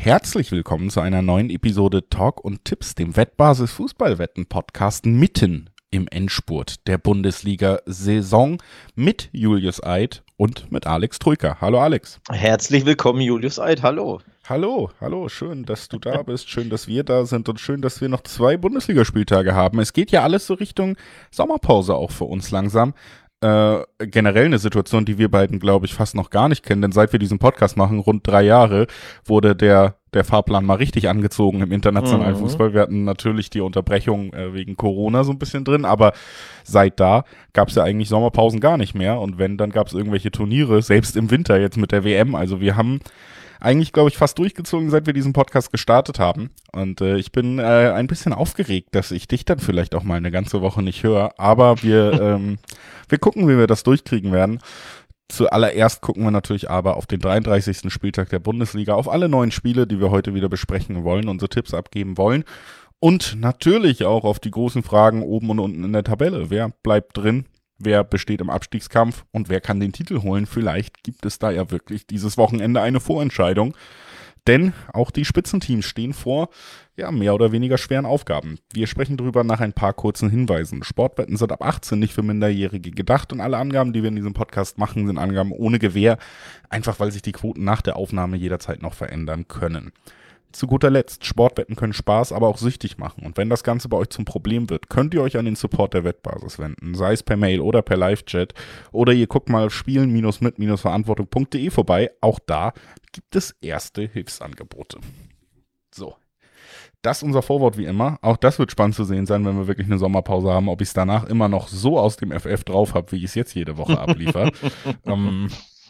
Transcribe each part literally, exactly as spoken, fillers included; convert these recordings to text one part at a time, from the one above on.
herzlich willkommen zu einer neuen Episode Talk und Tipps, dem Wettbasis Fußballwetten-Podcast mitten im Endspurt der Bundesliga-Saison mit Julius Eid und mit Alex Troika. Hallo Alex. Herzlich willkommen Julius Eid, hallo. Hallo, hallo, schön, dass du da bist, schön, dass wir da sind und schön, dass wir noch zwei Bundesligaspieltage haben. Es geht ja alles so Richtung Sommerpause auch für uns langsam. Äh, generell eine Situation, die wir beiden, glaube ich, fast noch gar nicht kennen, denn seit wir diesen Podcast machen, rund drei Jahre, wurde der der Fahrplan mal richtig angezogen im internationalen mhm. Fußball. Wir hatten natürlich die Unterbrechung äh, wegen Corona so ein bisschen drin, aber seit da gab es ja eigentlich Sommerpausen gar nicht mehr und wenn, dann gab es irgendwelche Turniere, selbst im Winter jetzt mit der W M, also wir haben eigentlich, glaube ich, fast durchgezogen, seit wir diesen Podcast gestartet haben. Und äh, ich bin äh, ein bisschen aufgeregt, dass ich dich dann vielleicht auch mal eine ganze Woche nicht höre. Aber wir, ähm, wir gucken, wie wir das durchkriegen werden. Zuallererst gucken wir natürlich aber auf den dreiunddreißigsten Spieltag der Bundesliga, auf alle neuen Spiele, die wir heute wieder besprechen wollen, unsere Tipps abgeben wollen. Und natürlich auch auf die großen Fragen oben und unten in der Tabelle. Wer bleibt drin? Wer besteht im Abstiegskampf und wer kann den Titel holen? Vielleicht gibt es da ja wirklich dieses Wochenende eine Vorentscheidung. Denn auch die Spitzenteams stehen vor ja mehr oder weniger schweren Aufgaben. Wir sprechen drüber nach ein paar kurzen Hinweisen. Sportwetten sind ab achtzehn nicht für Minderjährige gedacht und alle Angaben, die wir in diesem Podcast machen, sind Angaben ohne Gewähr, einfach weil sich die Quoten nach der Aufnahme jederzeit noch verändern können. Zu guter Letzt, Sportwetten können Spaß, aber auch süchtig machen. Und wenn das Ganze bei euch zum Problem wird, könnt ihr euch an den Support der Wettbasis wenden, sei es per Mail oder per Live-Chat. Oder ihr guckt mal auf spielen-mit-verantwortung punkt de vorbei. Auch da gibt es erste Hilfsangebote. So, das ist unser Vorwort wie immer. Auch das wird spannend zu sehen sein, wenn wir wirklich eine Sommerpause haben, ob ich es danach immer noch so aus dem F F drauf habe, wie ich es jetzt jede Woche abliefere. ähm,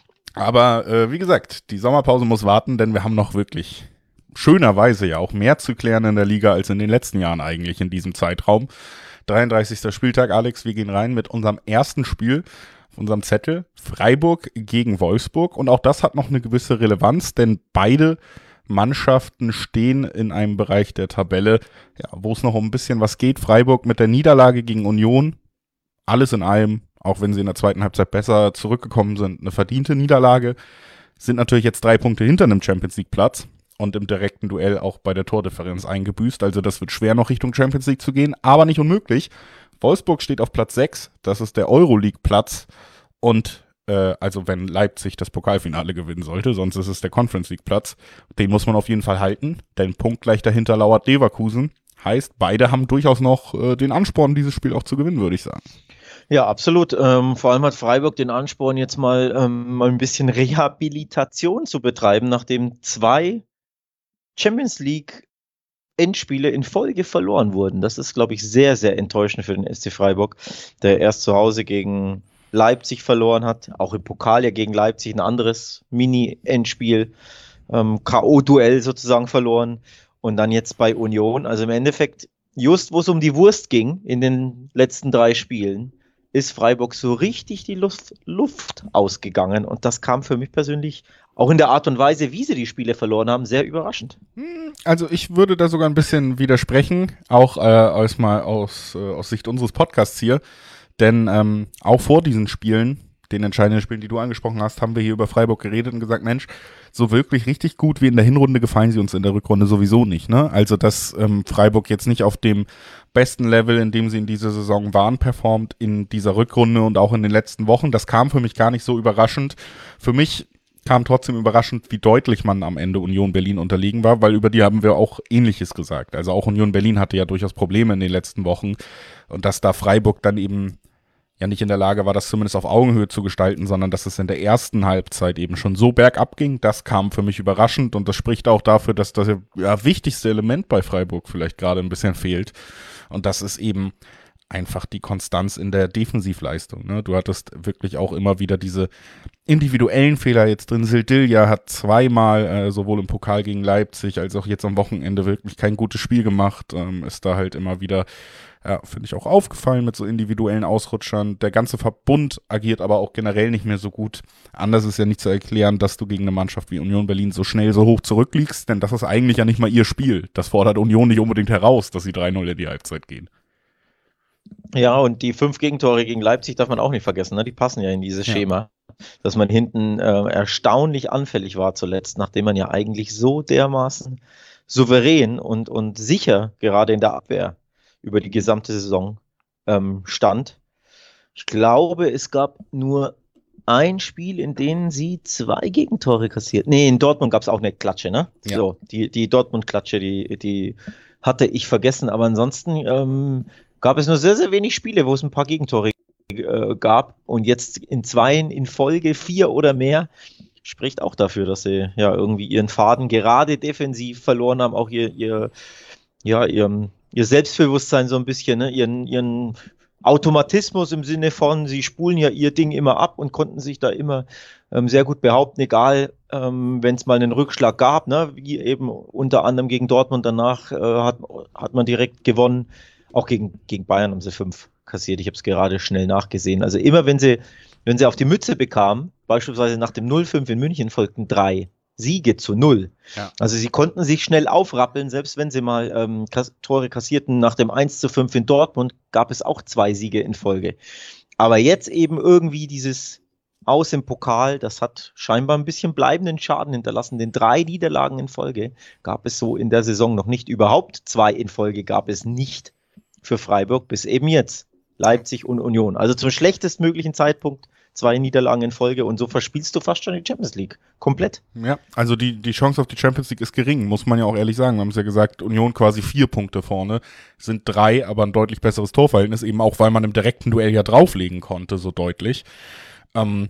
aber äh, wie gesagt, die Sommerpause muss warten, denn wir haben noch wirklich schönerweise ja auch mehr zu klären in der Liga als in den letzten Jahren eigentlich in diesem Zeitraum. dreiunddreißigster Spieltag, Alex, wir gehen rein mit unserem ersten Spiel auf unserem Zettel, Freiburg gegen Wolfsburg und auch das hat noch eine gewisse Relevanz, denn beide Mannschaften stehen in einem Bereich der Tabelle, ja, wo es noch um ein bisschen was geht. Freiburg mit der Niederlage gegen Union, alles in allem, auch wenn sie in der zweiten Halbzeit besser zurückgekommen sind, eine verdiente Niederlage, sind natürlich jetzt drei Punkte hinter einem Champions-League-Platz. Und im direkten Duell auch bei der Tordifferenz eingebüßt. Also das wird schwer, noch Richtung Champions League zu gehen, aber nicht unmöglich. Wolfsburg steht auf Platz sechs, das ist der Euroleague-Platz. Und äh, also wenn Leipzig das Pokalfinale gewinnen sollte, sonst ist es der Conference League-Platz. Den muss man auf jeden Fall halten, denn punktgleich dahinter lauert Leverkusen. Heißt, beide haben durchaus noch äh, den Ansporn, dieses Spiel auch zu gewinnen, würde ich sagen. Ja, absolut. Ähm, vor allem hat Freiburg den Ansporn, jetzt mal, ähm, mal ein bisschen Rehabilitation zu betreiben, nachdem zwei Champions League Endspiele in Folge verloren wurden. Das ist, glaube ich, sehr, sehr enttäuschend für den S C Freiburg, der erst zu Hause gegen Leipzig verloren hat, auch im Pokal ja gegen Leipzig ein anderes Mini-Endspiel, ähm, K O-Duell sozusagen verloren und dann jetzt bei Union. Also im Endeffekt, just wo es um die Wurst ging in den letzten drei Spielen, ist Freiburg so richtig die Luft, Luft ausgegangen und das kam für mich persönlich auch in der Art und Weise, wie sie die Spiele verloren haben, sehr überraschend. Also ich würde da sogar ein bisschen widersprechen, auch äh, aus, mal aus, äh, aus Sicht unseres Podcasts hier, denn ähm, auch vor diesen Spielen, den entscheidenden Spielen, die du angesprochen hast, haben wir hier über Freiburg geredet und gesagt, Mensch, so wirklich richtig gut wie in der Hinrunde gefallen sie uns in der Rückrunde sowieso nicht, ne? Also dass ähm, Freiburg jetzt nicht auf dem besten Level, in dem sie in dieser Saison waren, performt in dieser Rückrunde und auch in den letzten Wochen, das kam für mich gar nicht so überraschend. Für mich kam trotzdem überraschend, wie deutlich man am Ende Union Berlin unterlegen war, weil über die haben wir auch Ähnliches gesagt. Also auch Union Berlin hatte ja durchaus Probleme in den letzten Wochen und dass da Freiburg dann eben ja nicht in der Lage war, das zumindest auf Augenhöhe zu gestalten, sondern dass es in der ersten Halbzeit eben schon so bergab ging, das kam für mich überraschend und das spricht auch dafür, dass das ja, wichtigste Element bei Freiburg vielleicht gerade ein bisschen fehlt und das ist eben einfach die Konstanz in der Defensivleistung. Ne? Du hattest wirklich auch immer wieder diese individuellen Fehler jetzt drin. Sildilja hat zweimal, äh, sowohl im Pokal gegen Leipzig, als auch jetzt am Wochenende wirklich kein gutes Spiel gemacht. Ähm, ist da halt immer wieder, ja, finde ich auch aufgefallen mit so individuellen Ausrutschern. Der ganze Verbund agiert aber auch generell nicht mehr so gut. Anders ist ja nicht zu erklären, dass du gegen eine Mannschaft wie Union Berlin so schnell so hoch zurückliegst, denn das ist eigentlich ja nicht mal ihr Spiel. Das fordert Union nicht unbedingt heraus, dass sie drei null in die Halbzeit gehen. Ja, und die fünf Gegentore gegen Leipzig darf man auch nicht vergessen, ne? Die passen ja in dieses Ja. Schema, dass man hinten äh, erstaunlich anfällig war zuletzt, nachdem man ja eigentlich so dermaßen souverän und, und sicher gerade in der Abwehr über die gesamte Saison ähm, stand. Ich glaube, es gab nur ein Spiel, in dem sie zwei Gegentore kassiert. Nee, in Dortmund gab es auch eine Klatsche, ne? Ja. So, die, die Dortmund-Klatsche, die, die hatte ich vergessen, aber ansonsten ähm, gab es nur sehr, sehr wenig Spiele, wo es ein paar Gegentore äh, gab und jetzt in zweien in Folge vier oder mehr spricht auch dafür, dass sie ja irgendwie ihren Faden gerade defensiv verloren haben, auch ihr, ihr, ja, ihr, ihr Selbstbewusstsein so ein bisschen, ne? ihren, ihren Automatismus im Sinne von, sie spulen ja ihr Ding immer ab und konnten sich da immer ähm, sehr gut behaupten, egal ähm, wenn es mal einen Rückschlag gab, ne? Wie eben unter anderem gegen Dortmund, danach äh, hat, hat man direkt gewonnen. Auch gegen, gegen Bayern haben sie fünf kassiert. Ich habe es gerade schnell nachgesehen. Also immer, wenn sie, wenn sie auf die Mütze bekamen, beispielsweise nach dem null fünf in München folgten drei Siege zu null. Ja. Also sie konnten sich schnell aufrappeln, selbst wenn sie mal ähm, Kas- Tore kassierten. Nach dem eins zu fünf in Dortmund gab es auch zwei Siege in Folge. Aber jetzt eben irgendwie dieses Aus im Pokal, das hat scheinbar ein bisschen bleibenden Schaden hinterlassen. Den drei Niederlagen in Folge gab es so in der Saison noch nicht. Überhaupt zwei in Folge gab es nicht für Freiburg, bis eben jetzt. Leipzig und Union. Also zum schlechtestmöglichen Zeitpunkt zwei Niederlagen in Folge und so verspielst du fast schon die Champions League. Komplett. Ja, also die, die Chance auf die Champions League ist gering, muss man ja auch ehrlich sagen. Wir haben es ja gesagt, Union quasi vier Punkte vorne, sind drei, aber ein deutlich besseres Torverhältnis, eben auch, weil man im direkten Duell ja drauflegen konnte, so deutlich. Ähm,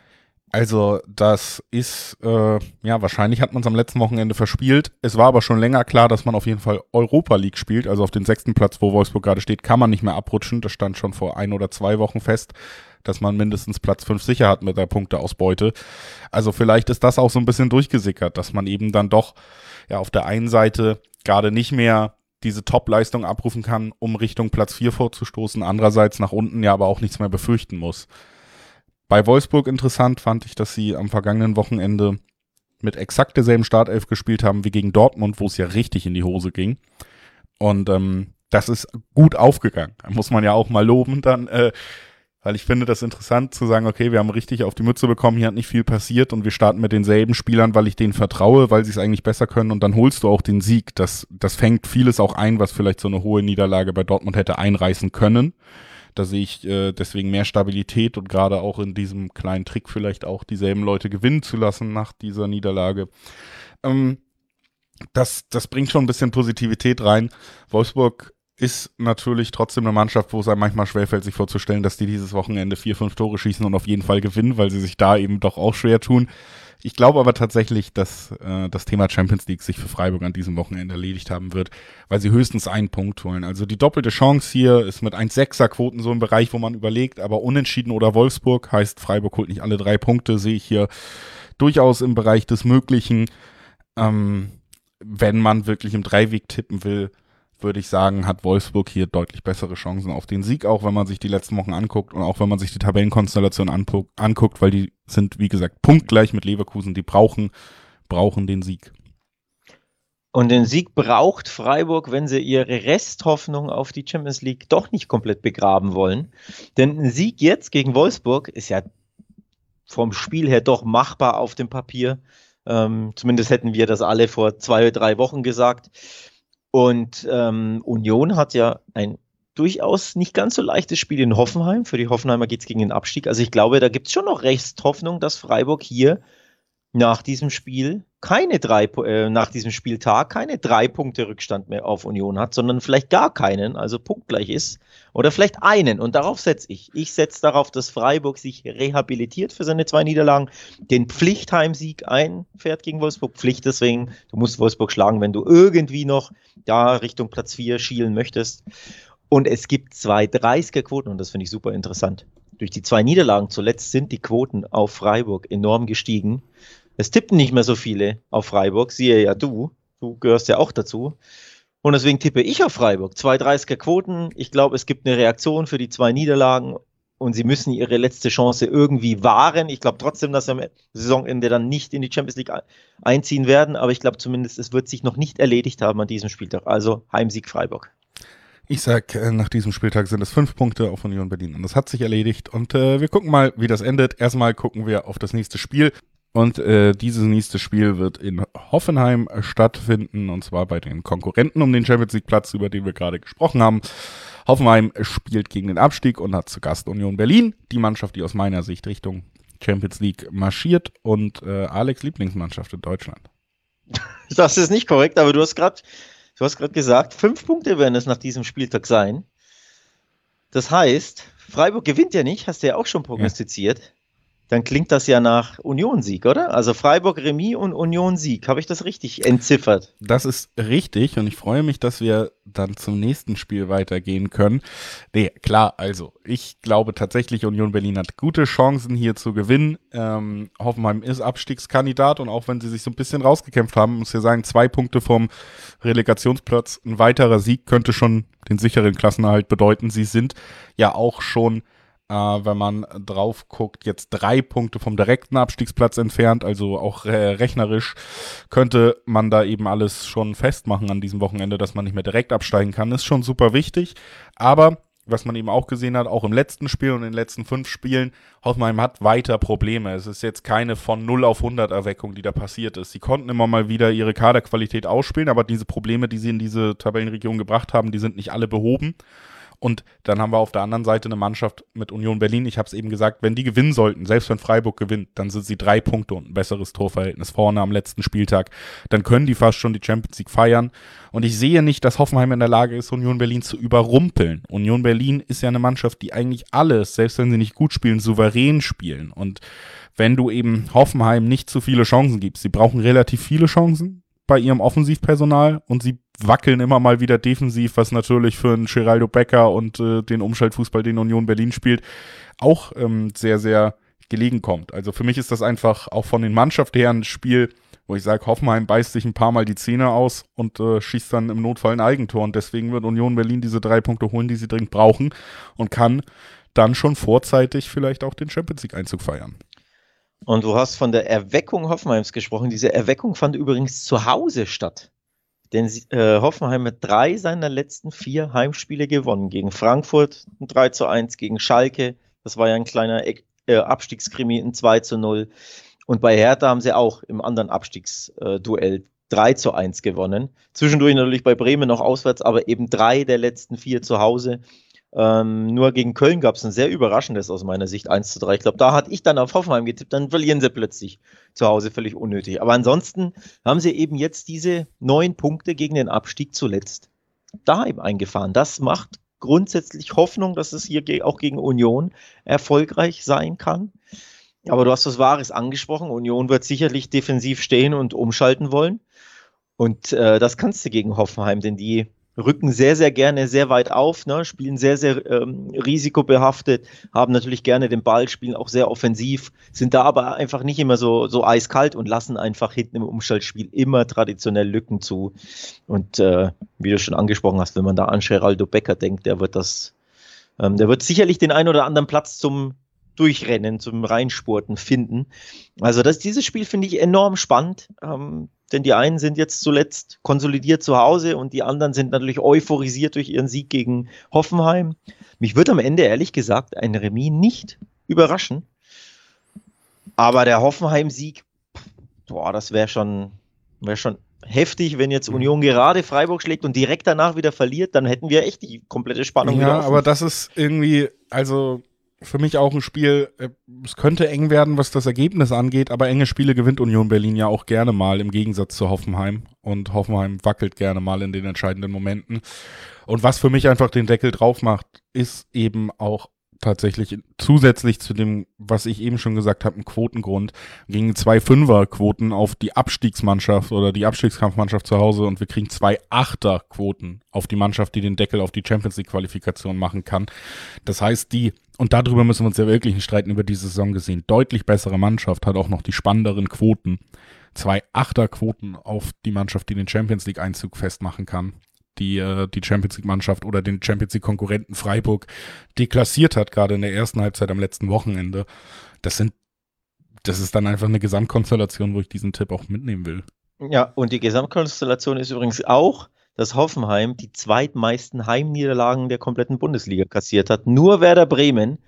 also das ist, äh, ja, wahrscheinlich hat man es am letzten Wochenende verspielt. Es war aber schon länger klar, dass man auf jeden Fall Europa League spielt, also auf den sechsten Platz, wo Wolfsburg gerade steht, kann man nicht mehr abrutschen. Das stand schon vor ein oder zwei Wochen fest, dass man mindestens Platz fünf sicher hat mit der Punkteausbeute. Also vielleicht ist das auch so ein bisschen durchgesickert, dass man eben dann doch ja auf der einen Seite gerade nicht mehr diese Top-Leistung abrufen kann, um Richtung Platz vier vorzustoßen, andererseits nach unten ja aber auch nichts mehr befürchten muss. Bei Wolfsburg interessant fand ich, dass sie am vergangenen Wochenende mit exakt derselben Startelf gespielt haben wie gegen Dortmund, wo es ja richtig in die Hose ging. Und ähm, das ist gut aufgegangen. Da muss man ja auch mal loben dann, äh, weil ich finde das interessant zu sagen, okay, wir haben richtig auf die Mütze bekommen, hier hat nicht viel passiert und wir starten mit denselben Spielern, weil ich denen vertraue, weil sie es eigentlich besser können und dann holst du auch den Sieg. Das, das fängt vieles auch ein, was vielleicht so eine hohe Niederlage bei Dortmund hätte einreißen können. Da sehe ich äh, deswegen mehr Stabilität und gerade auch in diesem kleinen Trick vielleicht auch dieselben Leute gewinnen zu lassen nach dieser Niederlage. Ähm, das, das bringt schon ein bisschen Positivität rein. Wolfsburg ist natürlich trotzdem eine Mannschaft, wo es einem manchmal schwerfällt, sich vorzustellen, dass die dieses Wochenende vier, fünf Tore schießen und auf jeden Fall gewinnen, weil sie sich da eben doch auch schwer tun. Ich glaube aber tatsächlich, dass äh, das Thema Champions League sich für Freiburg an diesem Wochenende erledigt haben wird, weil sie höchstens einen Punkt holen. Also die doppelte Chance hier ist mit eins Komma sechser Quoten so im Bereich, wo man überlegt, aber Unentschieden oder Wolfsburg heißt, Freiburg holt nicht alle drei Punkte, sehe ich hier durchaus im Bereich des Möglichen. Ähm, wenn man wirklich im Dreiweg tippen will, würde ich sagen, hat Wolfsburg hier deutlich bessere Chancen auf den Sieg, auch wenn man sich die letzten Wochen anguckt und auch wenn man sich die Tabellenkonstellation anpu- anguckt, weil die sind, wie gesagt, punktgleich mit Leverkusen, die brauchen, brauchen den Sieg. Und den Sieg braucht Freiburg, wenn sie ihre Resthoffnung auf die Champions League doch nicht komplett begraben wollen. Denn ein Sieg jetzt gegen Wolfsburg ist ja vom Spiel her doch machbar auf dem Papier. Ähm, zumindest hätten wir das alle vor zwei oder drei Wochen gesagt. Und ähm, Union hat ja ein durchaus nicht ganz so leichtes Spiel in Hoffenheim. Für die Hoffenheimer geht es gegen den Abstieg. Also ich glaube, da gibt es schon noch Resthoffnung, dass Freiburg hier nach diesem Spiel keine drei, äh, nach diesem Spieltag keine drei Punkte Rückstand mehr auf Union hat, sondern vielleicht gar keinen, also punktgleich ist. Oder vielleicht einen. Und darauf setze ich. Ich setze darauf, dass Freiburg sich rehabilitiert für seine zwei Niederlagen, den Pflichtheimsieg einfährt gegen Wolfsburg. Pflicht deswegen, du musst Wolfsburg schlagen, wenn du irgendwie noch da Richtung Platz vier schielen möchtest. Und es gibt zwei dreißiger-Quoten und das finde ich super interessant. Durch die zwei Niederlagen zuletzt sind die Quoten auf Freiburg enorm gestiegen. Es tippen nicht mehr so viele auf Freiburg, siehe ja du, du gehörst ja auch dazu. Und deswegen tippe ich auf Freiburg. zwei dreißiger-Quoten, ich glaube, es gibt eine Reaktion für die zwei Niederlagen und sie müssen ihre letzte Chance irgendwie wahren. Ich glaube trotzdem, dass sie am Saisonende dann nicht in die Champions League einziehen werden, aber ich glaube zumindest, es wird sich noch nicht erledigt haben an diesem Spieltag. Also Heimsieg Freiburg. Ich sag, äh, nach diesem Spieltag sind es fünf Punkte auf Union Berlin und das hat sich erledigt und äh, wir gucken mal, wie das endet. Erstmal gucken wir auf das nächste Spiel und äh, dieses nächste Spiel wird in Hoffenheim äh, stattfinden und zwar bei den Konkurrenten um den Champions League Platz, über den wir gerade gesprochen haben. Hoffenheim spielt gegen den Abstieg und hat zu Gast Union Berlin, die Mannschaft, die aus meiner Sicht Richtung Champions League marschiert und äh, Alex' Lieblingsmannschaft in Deutschland. Das ist nicht korrekt, aber du hast gerade Du hast gerade gesagt, fünf Punkte werden es nach diesem Spieltag sein. Das heißt, Freiburg gewinnt ja nicht, hast du ja auch schon prognostiziert. Ja. Dann klingt das ja nach Union-Sieg, oder? Also Freiburg Remis und Union-Sieg. Habe ich das richtig entziffert? Das ist richtig und ich freue mich, dass wir dann zum nächsten Spiel weitergehen können. Nee, klar, also ich glaube tatsächlich, Union Berlin hat gute Chancen hier zu gewinnen. Ähm, Hoffenheim ist Abstiegskandidat und auch wenn sie sich so ein bisschen rausgekämpft haben, muss ich sagen, zwei Punkte vom Relegationsplatz, ein weiterer Sieg könnte schon den sicheren Klassenerhalt bedeuten. Sie sind ja auch schon Äh, wenn man drauf guckt, jetzt drei Punkte vom direkten Abstiegsplatz entfernt, also auch äh, rechnerisch könnte man da eben alles schon festmachen an diesem Wochenende, dass man nicht mehr direkt absteigen kann, ist schon super wichtig, aber was man eben auch gesehen hat, auch im letzten Spiel und in den letzten fünf Spielen, Hoffenheim hat weiter Probleme. Es ist jetzt keine von null auf hundert Erweckung, die da passiert ist. Sie konnten immer mal wieder ihre Kaderqualität ausspielen, aber diese Probleme, die sie in diese Tabellenregion gebracht haben, die sind nicht alle behoben. Und dann haben wir auf der anderen Seite eine Mannschaft mit Union Berlin. Ich habe es eben gesagt, wenn die gewinnen sollten, selbst wenn Freiburg gewinnt, dann sind sie drei Punkte und ein besseres Torverhältnis vorne am letzten Spieltag. Dann können die fast schon die Champions League feiern. Und ich sehe nicht, dass Hoffenheim in der Lage ist, Union Berlin zu überrumpeln. Union Berlin ist ja eine Mannschaft, die eigentlich alles, selbst wenn sie nicht gut spielen, souverän spielen. Und wenn du eben Hoffenheim nicht zu viele Chancen gibst, sie brauchen relativ viele Chancen bei ihrem Offensivpersonal und sie wackeln immer mal wieder defensiv, was natürlich für einen Geraldo Becker und äh, den Umschaltfußball, den Union Berlin spielt, auch ähm, sehr, sehr gelegen kommt. Also für mich ist das einfach auch von den Mannschaften her ein Spiel, wo ich sage, Hoffenheim beißt sich ein paar Mal die Zähne aus und äh, schießt dann im Notfall ein Eigentor und deswegen wird Union Berlin diese drei Punkte holen, die sie dringend brauchen und kann dann schon vorzeitig vielleicht auch den Champions League Einzug feiern. Und du hast von der Erweckung Hoffenheims gesprochen. Diese Erweckung fand übrigens zu Hause statt. Denn äh, Hoffenheim hat drei seiner letzten vier Heimspiele gewonnen. Gegen Frankfurt ein drei zu eins, gegen Schalke, das war ja ein kleiner äh, Abstiegskrimi, ein zwei zu null. Und bei Hertha haben sie auch im anderen Abstiegsduell drei zu eins gewonnen. Zwischendurch natürlich bei Bremen noch auswärts, aber eben drei der letzten vier zu Hause. Ähm, nur gegen Köln gab es ein sehr überraschendes aus meiner Sicht, eins zu drei. Ich glaube, da hatte ich dann auf Hoffenheim getippt, dann verlieren sie plötzlich zu Hause, völlig unnötig. Aber ansonsten haben sie eben jetzt diese neun Punkte gegen den Abstieg zuletzt daheim eingefahren. Das macht grundsätzlich Hoffnung, dass es hier auch gegen Union erfolgreich sein kann. Aber du hast was Wahres angesprochen. Union wird sicherlich defensiv stehen und umschalten wollen. Und äh, das kannst du gegen Hoffenheim, denn die rücken sehr, sehr gerne sehr weit auf, ne, spielen sehr, sehr ähm, risikobehaftet, haben natürlich gerne den Ball, spielen auch sehr offensiv, sind da aber einfach nicht immer so, so eiskalt und lassen einfach hinten im Umschaltspiel immer traditionell Lücken zu. Und äh, wie du schon angesprochen hast, wenn man da an Geraldo Becker denkt, der wird das, ähm, der wird sicherlich den ein oder anderen Platz zum Durchrennen, zum Reinspurten finden. Also das, dieses Spiel finde ich enorm spannend, ähm, denn die einen sind jetzt zuletzt konsolidiert zu Hause und die anderen sind natürlich euphorisiert durch ihren Sieg gegen Hoffenheim. Mich würde am Ende ehrlich gesagt ein Remis nicht überraschen, aber der Hoffenheim-Sieg, boah, das wäre schon, wäre schon heftig, wenn jetzt Union gerade Freiburg schlägt und direkt danach wieder verliert, dann hätten wir echt die komplette Spannung wieder Ja, offen. aber das ist irgendwie, also für mich auch ein Spiel, es könnte eng werden, was das Ergebnis angeht, aber enge Spiele gewinnt Union Berlin ja auch gerne mal, im Gegensatz zu Hoffenheim. Und Hoffenheim wackelt gerne mal in den entscheidenden Momenten. Und was für mich einfach den Deckel drauf macht, ist eben auch tatsächlich zusätzlich zu dem, was ich eben schon gesagt habe, ein Quotengrund, gegen zwei Fünfer-Quoten auf die Abstiegsmannschaft oder die Abstiegskampfmannschaft zu Hause und wir kriegen zwei Achter-Quoten auf die Mannschaft, die den Deckel auf die Champions League-Qualifikation machen kann. Das heißt, die, und darüber müssen wir uns ja wirklich nicht streiten, über diese Saison gesehen, deutlich bessere Mannschaft hat auch noch die spannenderen Quoten. Zwei Achter-Quoten auf die Mannschaft, die den Champions League-Einzug festmachen kann, die äh, die Champions League-Mannschaft oder den Champions League-Konkurrenten Freiburg deklassiert hat, gerade in der ersten Halbzeit am letzten Wochenende. Das sind, das ist dann einfach eine Gesamtkonstellation, wo ich diesen Tipp auch mitnehmen will. Ja, und die Gesamtkonstellation ist übrigens auch, dass Hoffenheim die zweitmeisten Heimniederlagen der kompletten Bundesliga kassiert hat. Nur Werder Bremen,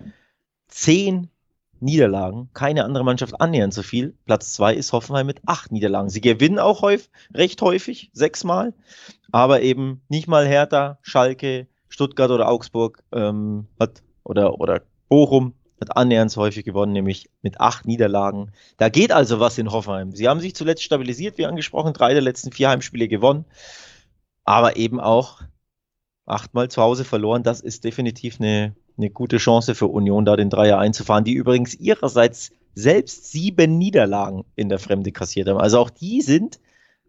zehn Niederlagen, keine andere Mannschaft annähernd so viel. Platz zwei ist Hoffenheim mit acht Niederlagen. Sie gewinnen auch häufig, recht häufig, sechsmal, aber eben nicht mal Hertha, Schalke, Stuttgart oder Augsburg ähm, hat oder, oder Bochum hat annähernd so häufig gewonnen, nämlich mit acht Niederlagen. Da geht also was in Hoffenheim. Sie haben sich zuletzt stabilisiert, wie angesprochen, drei der letzten vier Heimspiele gewonnen, aber eben auch achtmal zu Hause verloren. Das ist definitiv eine, eine gute Chance für Union, da den Dreier einzufahren, die übrigens ihrerseits selbst sieben Niederlagen in der Fremde kassiert haben. Also auch die sind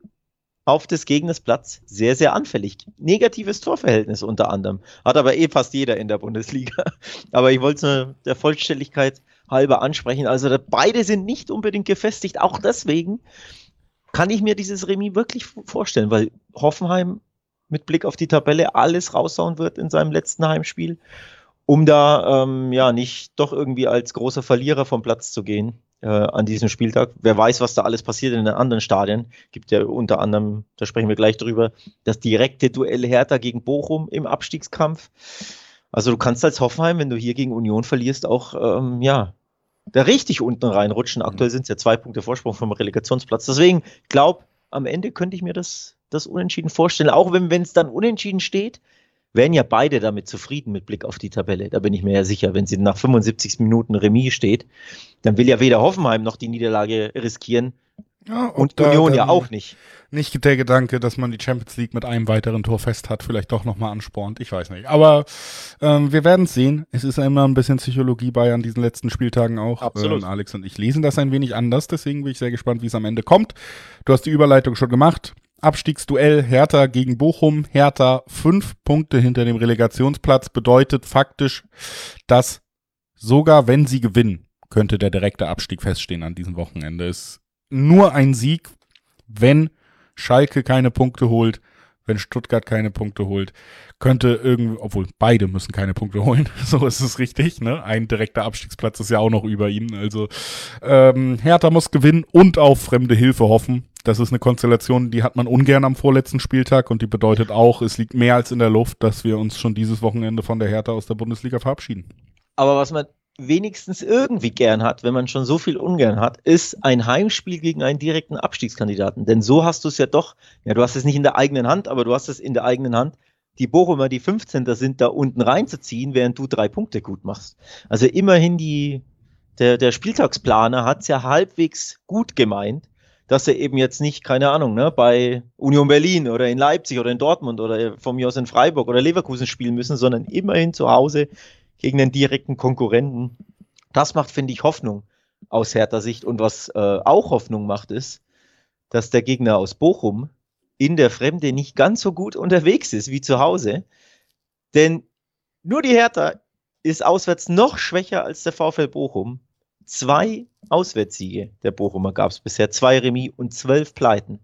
auf des Gegners Platz sehr, sehr anfällig. Negatives Torverhältnis unter anderem. Hat aber eh fast jeder in der Bundesliga. Aber ich wollte es nur der Vollständigkeit halber ansprechen. Also beide sind nicht unbedingt gefestigt. Auch deswegen kann ich mir dieses Remis wirklich vorstellen, weil Hoffenheim mit Blick auf die Tabelle alles raushauen wird in seinem letzten Heimspiel, um da ähm, ja nicht doch irgendwie als großer Verlierer vom Platz zu gehen äh, an diesem Spieltag. Wer weiß, was da alles passiert in den anderen Stadien. Gibt ja unter anderem, da sprechen wir gleich drüber, das direkte Duell Hertha gegen Bochum im Abstiegskampf. Also du kannst als Hoffenheim, wenn du hier gegen Union verlierst, auch ähm, ja da richtig unten reinrutschen. Aktuell sind es ja zwei Punkte Vorsprung vom Relegationsplatz. Deswegen, ich glaube, am Ende könnte ich mir das, das Unentschieden vorstellen. Auch wenn es dann unentschieden steht, wären ja beide damit zufrieden mit Blick auf die Tabelle. Da bin ich mir ja sicher, wenn sie nach fünfundsiebzig Minuten Remis steht, dann will ja weder Hoffenheim noch die Niederlage riskieren. Ja, und Union ja auch nicht. Nicht der Gedanke, dass man die Champions League mit einem weiteren Tor fest hat, vielleicht doch nochmal anspornt. Ich weiß nicht. Aber ähm, wir werden es sehen. Es ist immer ein bisschen Psychologie bei an diesen letzten Spieltagen auch. Absolut. Ähm, Alex und ich lesen das ein wenig anders. Deswegen bin ich sehr gespannt, wie es am Ende kommt. Du hast die Überleitung schon gemacht. Abstiegsduell Hertha gegen Bochum. Hertha fünf Punkte hinter dem Relegationsplatz bedeutet faktisch, dass sogar wenn sie gewinnen, könnte der direkte Abstieg feststehen an diesem Wochenende. Es nur ein Sieg, wenn Schalke keine Punkte holt, wenn Stuttgart keine Punkte holt, könnte irgendwie, obwohl beide müssen keine Punkte holen, so ist es richtig, ne? Ein direkter Abstiegsplatz ist ja auch noch über ihnen, also ähm, Hertha muss gewinnen und auf fremde Hilfe hoffen. Das ist eine Konstellation, die hat man ungern am vorletzten Spieltag und die bedeutet auch, es liegt mehr als in der Luft, dass wir uns schon dieses Wochenende von der Hertha aus der Bundesliga verabschieden. Aber was man wenigstens irgendwie gern hat, wenn man schon so viel ungern hat, ist ein Heimspiel gegen einen direkten Abstiegskandidaten. Denn so hast du es ja doch, ja, du hast es nicht in der eigenen Hand, aber du hast es in der eigenen Hand, die Bochumer, die fünfzehnter sind, da unten reinzuziehen, während du drei Punkte gut machst. Also immerhin die, der, der Spieltagsplaner hat es ja halbwegs gut gemeint, dass er eben jetzt nicht, keine Ahnung, ne, bei Union Berlin oder in Leipzig oder in Dortmund oder von mir aus in Freiburg oder Leverkusen spielen müssen, sondern immerhin zu Hause gegen den direkten Konkurrenten. Das macht, finde ich, Hoffnung aus Hertha Sicht. Und was äh, auch Hoffnung macht, ist, dass der Gegner aus Bochum in der Fremde nicht ganz so gut unterwegs ist wie zu Hause. Denn nur die Hertha ist auswärts noch schwächer als der VfL Bochum. Zwei Auswärtssiege der Bochumer gab es bisher, zwei Remis und zwölf Pleiten.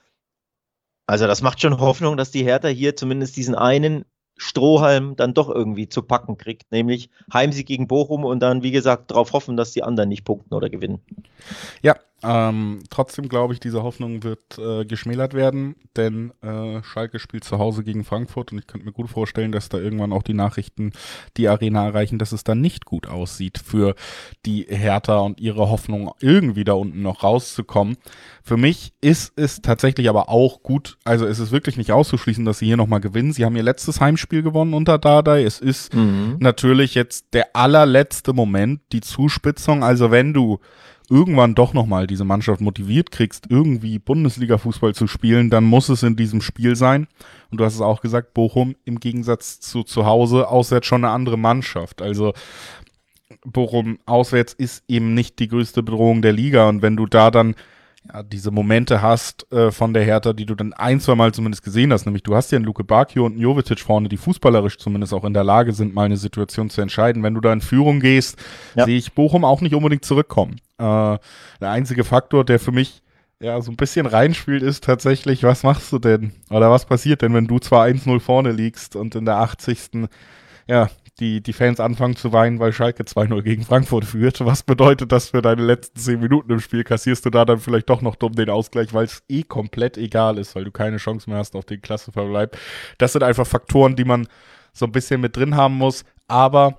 Also das macht schon Hoffnung, dass die Hertha hier zumindest diesen einen Strohhalm dann doch irgendwie zu packen kriegt, nämlich Heimsieg gegen Bochum und dann, wie gesagt, darauf hoffen, dass die anderen nicht punkten oder gewinnen. Ja, ähm, trotzdem glaube ich, diese Hoffnung wird äh, geschmälert werden, denn äh, Schalke spielt zu Hause gegen Frankfurt und ich könnte mir gut vorstellen, dass da irgendwann auch die Nachrichten die Arena erreichen, dass es dann nicht gut aussieht für die Hertha und ihre Hoffnung, irgendwie da unten noch rauszukommen. Für mich ist es tatsächlich aber auch gut, also es ist wirklich nicht auszuschließen, dass sie hier nochmal gewinnen. Sie haben ihr letztes Heimspiel gewonnen unter Dardai. Es ist mhm. natürlich jetzt der allerletzte Moment, die Zuspitzung. Also wenn du irgendwann doch nochmal diese Mannschaft motiviert kriegst, irgendwie Bundesliga-Fußball zu spielen, dann muss es in diesem Spiel sein. Und du hast es auch gesagt, Bochum im Gegensatz zu zu Hause auswärts schon eine andere Mannschaft. Also Bochum auswärts ist eben nicht die größte Bedrohung der Liga. Und wenn du da dann ja, diese Momente hast äh, von der Hertha, die du dann ein, zwei Mal zumindest gesehen hast, nämlich du hast ja einen Luke Bacchio und einen Jovetic vorne, die fußballerisch zumindest auch in der Lage sind, mal eine Situation zu entscheiden. Wenn du da in Führung gehst, ja. sehe ich Bochum auch nicht unbedingt zurückkommen. Äh, der einzige Faktor, der für mich ja so ein bisschen reinspielt, ist tatsächlich, was machst du denn? Oder was passiert denn, wenn du zwar eins null vorne liegst und in der achtzigsten ja die, die Fans anfangen zu weinen, weil Schalke zwei null gegen Frankfurt führt. Was bedeutet das für deine letzten zehn Minuten im Spiel? Kassierst du da dann vielleicht doch noch dumm den Ausgleich, weil es eh komplett egal ist, weil du keine Chance mehr hast auf den Klasseverbleib. Das sind einfach Faktoren, die man so ein bisschen mit drin haben muss. Aber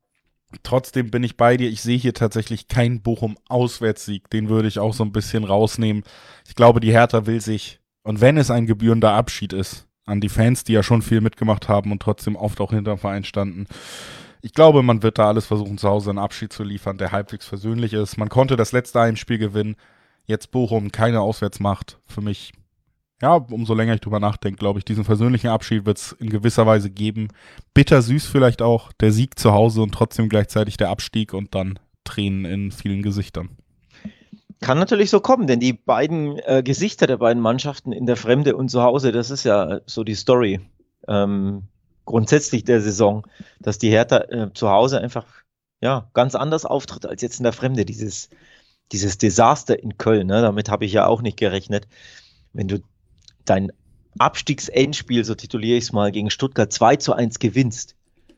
trotzdem bin ich bei dir. Ich sehe hier tatsächlich keinen Bochum-Auswärtssieg. Den würde ich auch so ein bisschen rausnehmen. Ich glaube, die Hertha will sich, und wenn es ein gebührender Abschied ist, an die Fans, die ja schon viel mitgemacht haben und trotzdem oft auch hinterm Verein standen. Ich glaube, man wird da alles versuchen, zu Hause einen Abschied zu liefern, der halbwegs versöhnlich ist. Man konnte das letzte Heimspiel gewinnen. Jetzt Bochum, keine Auswärtsmacht. Für mich, ja, umso länger ich drüber nachdenke, glaube ich, diesen versöhnlichen Abschied wird es in gewisser Weise geben. Bittersüß vielleicht auch, der Sieg zu Hause und trotzdem gleichzeitig der Abstieg und dann Tränen in vielen Gesichtern. Kann natürlich so kommen, denn die beiden äh, Gesichter der beiden Mannschaften in der Fremde und zu Hause, das ist ja so die Story ähm, grundsätzlich der Saison, dass die Hertha äh, zu Hause einfach ja ganz anders auftritt als jetzt in der Fremde. Dieses, dieses Desaster in Köln, ne? Damit habe ich ja auch nicht gerechnet. Wenn du dein Abstiegsendspiel, so tituliere ich es mal, gegen Stuttgart zwei zu eins gewinnst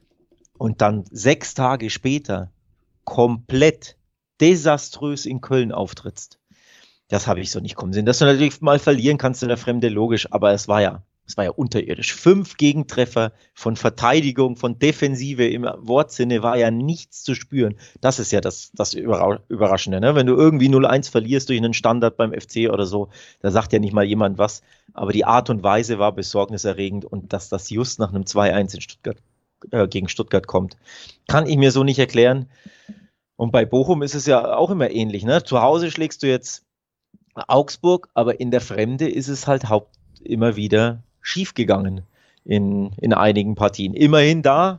und dann sechs Tage später komplett desaströs in Köln auftrittst. Das habe ich so nicht kommen sehen. Dass du natürlich mal verlieren kannst in der Fremde, logisch, aber es war ja, es war ja unterirdisch. Fünf Gegentreffer von Verteidigung, von Defensive im Wortsinne war ja nichts zu spüren. Das ist ja das, das Überraschende, ne? Wenn du irgendwie null eins verlierst durch einen Standard beim F C oder so, da sagt ja nicht mal jemand was. Aber die Art und Weise war besorgniserregend und dass das just nach einem zwei eins in Stuttgart, äh, gegen Stuttgart kommt, kann ich mir so nicht erklären. Und bei Bochum ist es ja auch immer ähnlich, ne? Zu Hause schlägst du jetzt Augsburg, aber in der Fremde ist es halt haupt immer wieder schief gegangen in, in einigen Partien. Immerhin da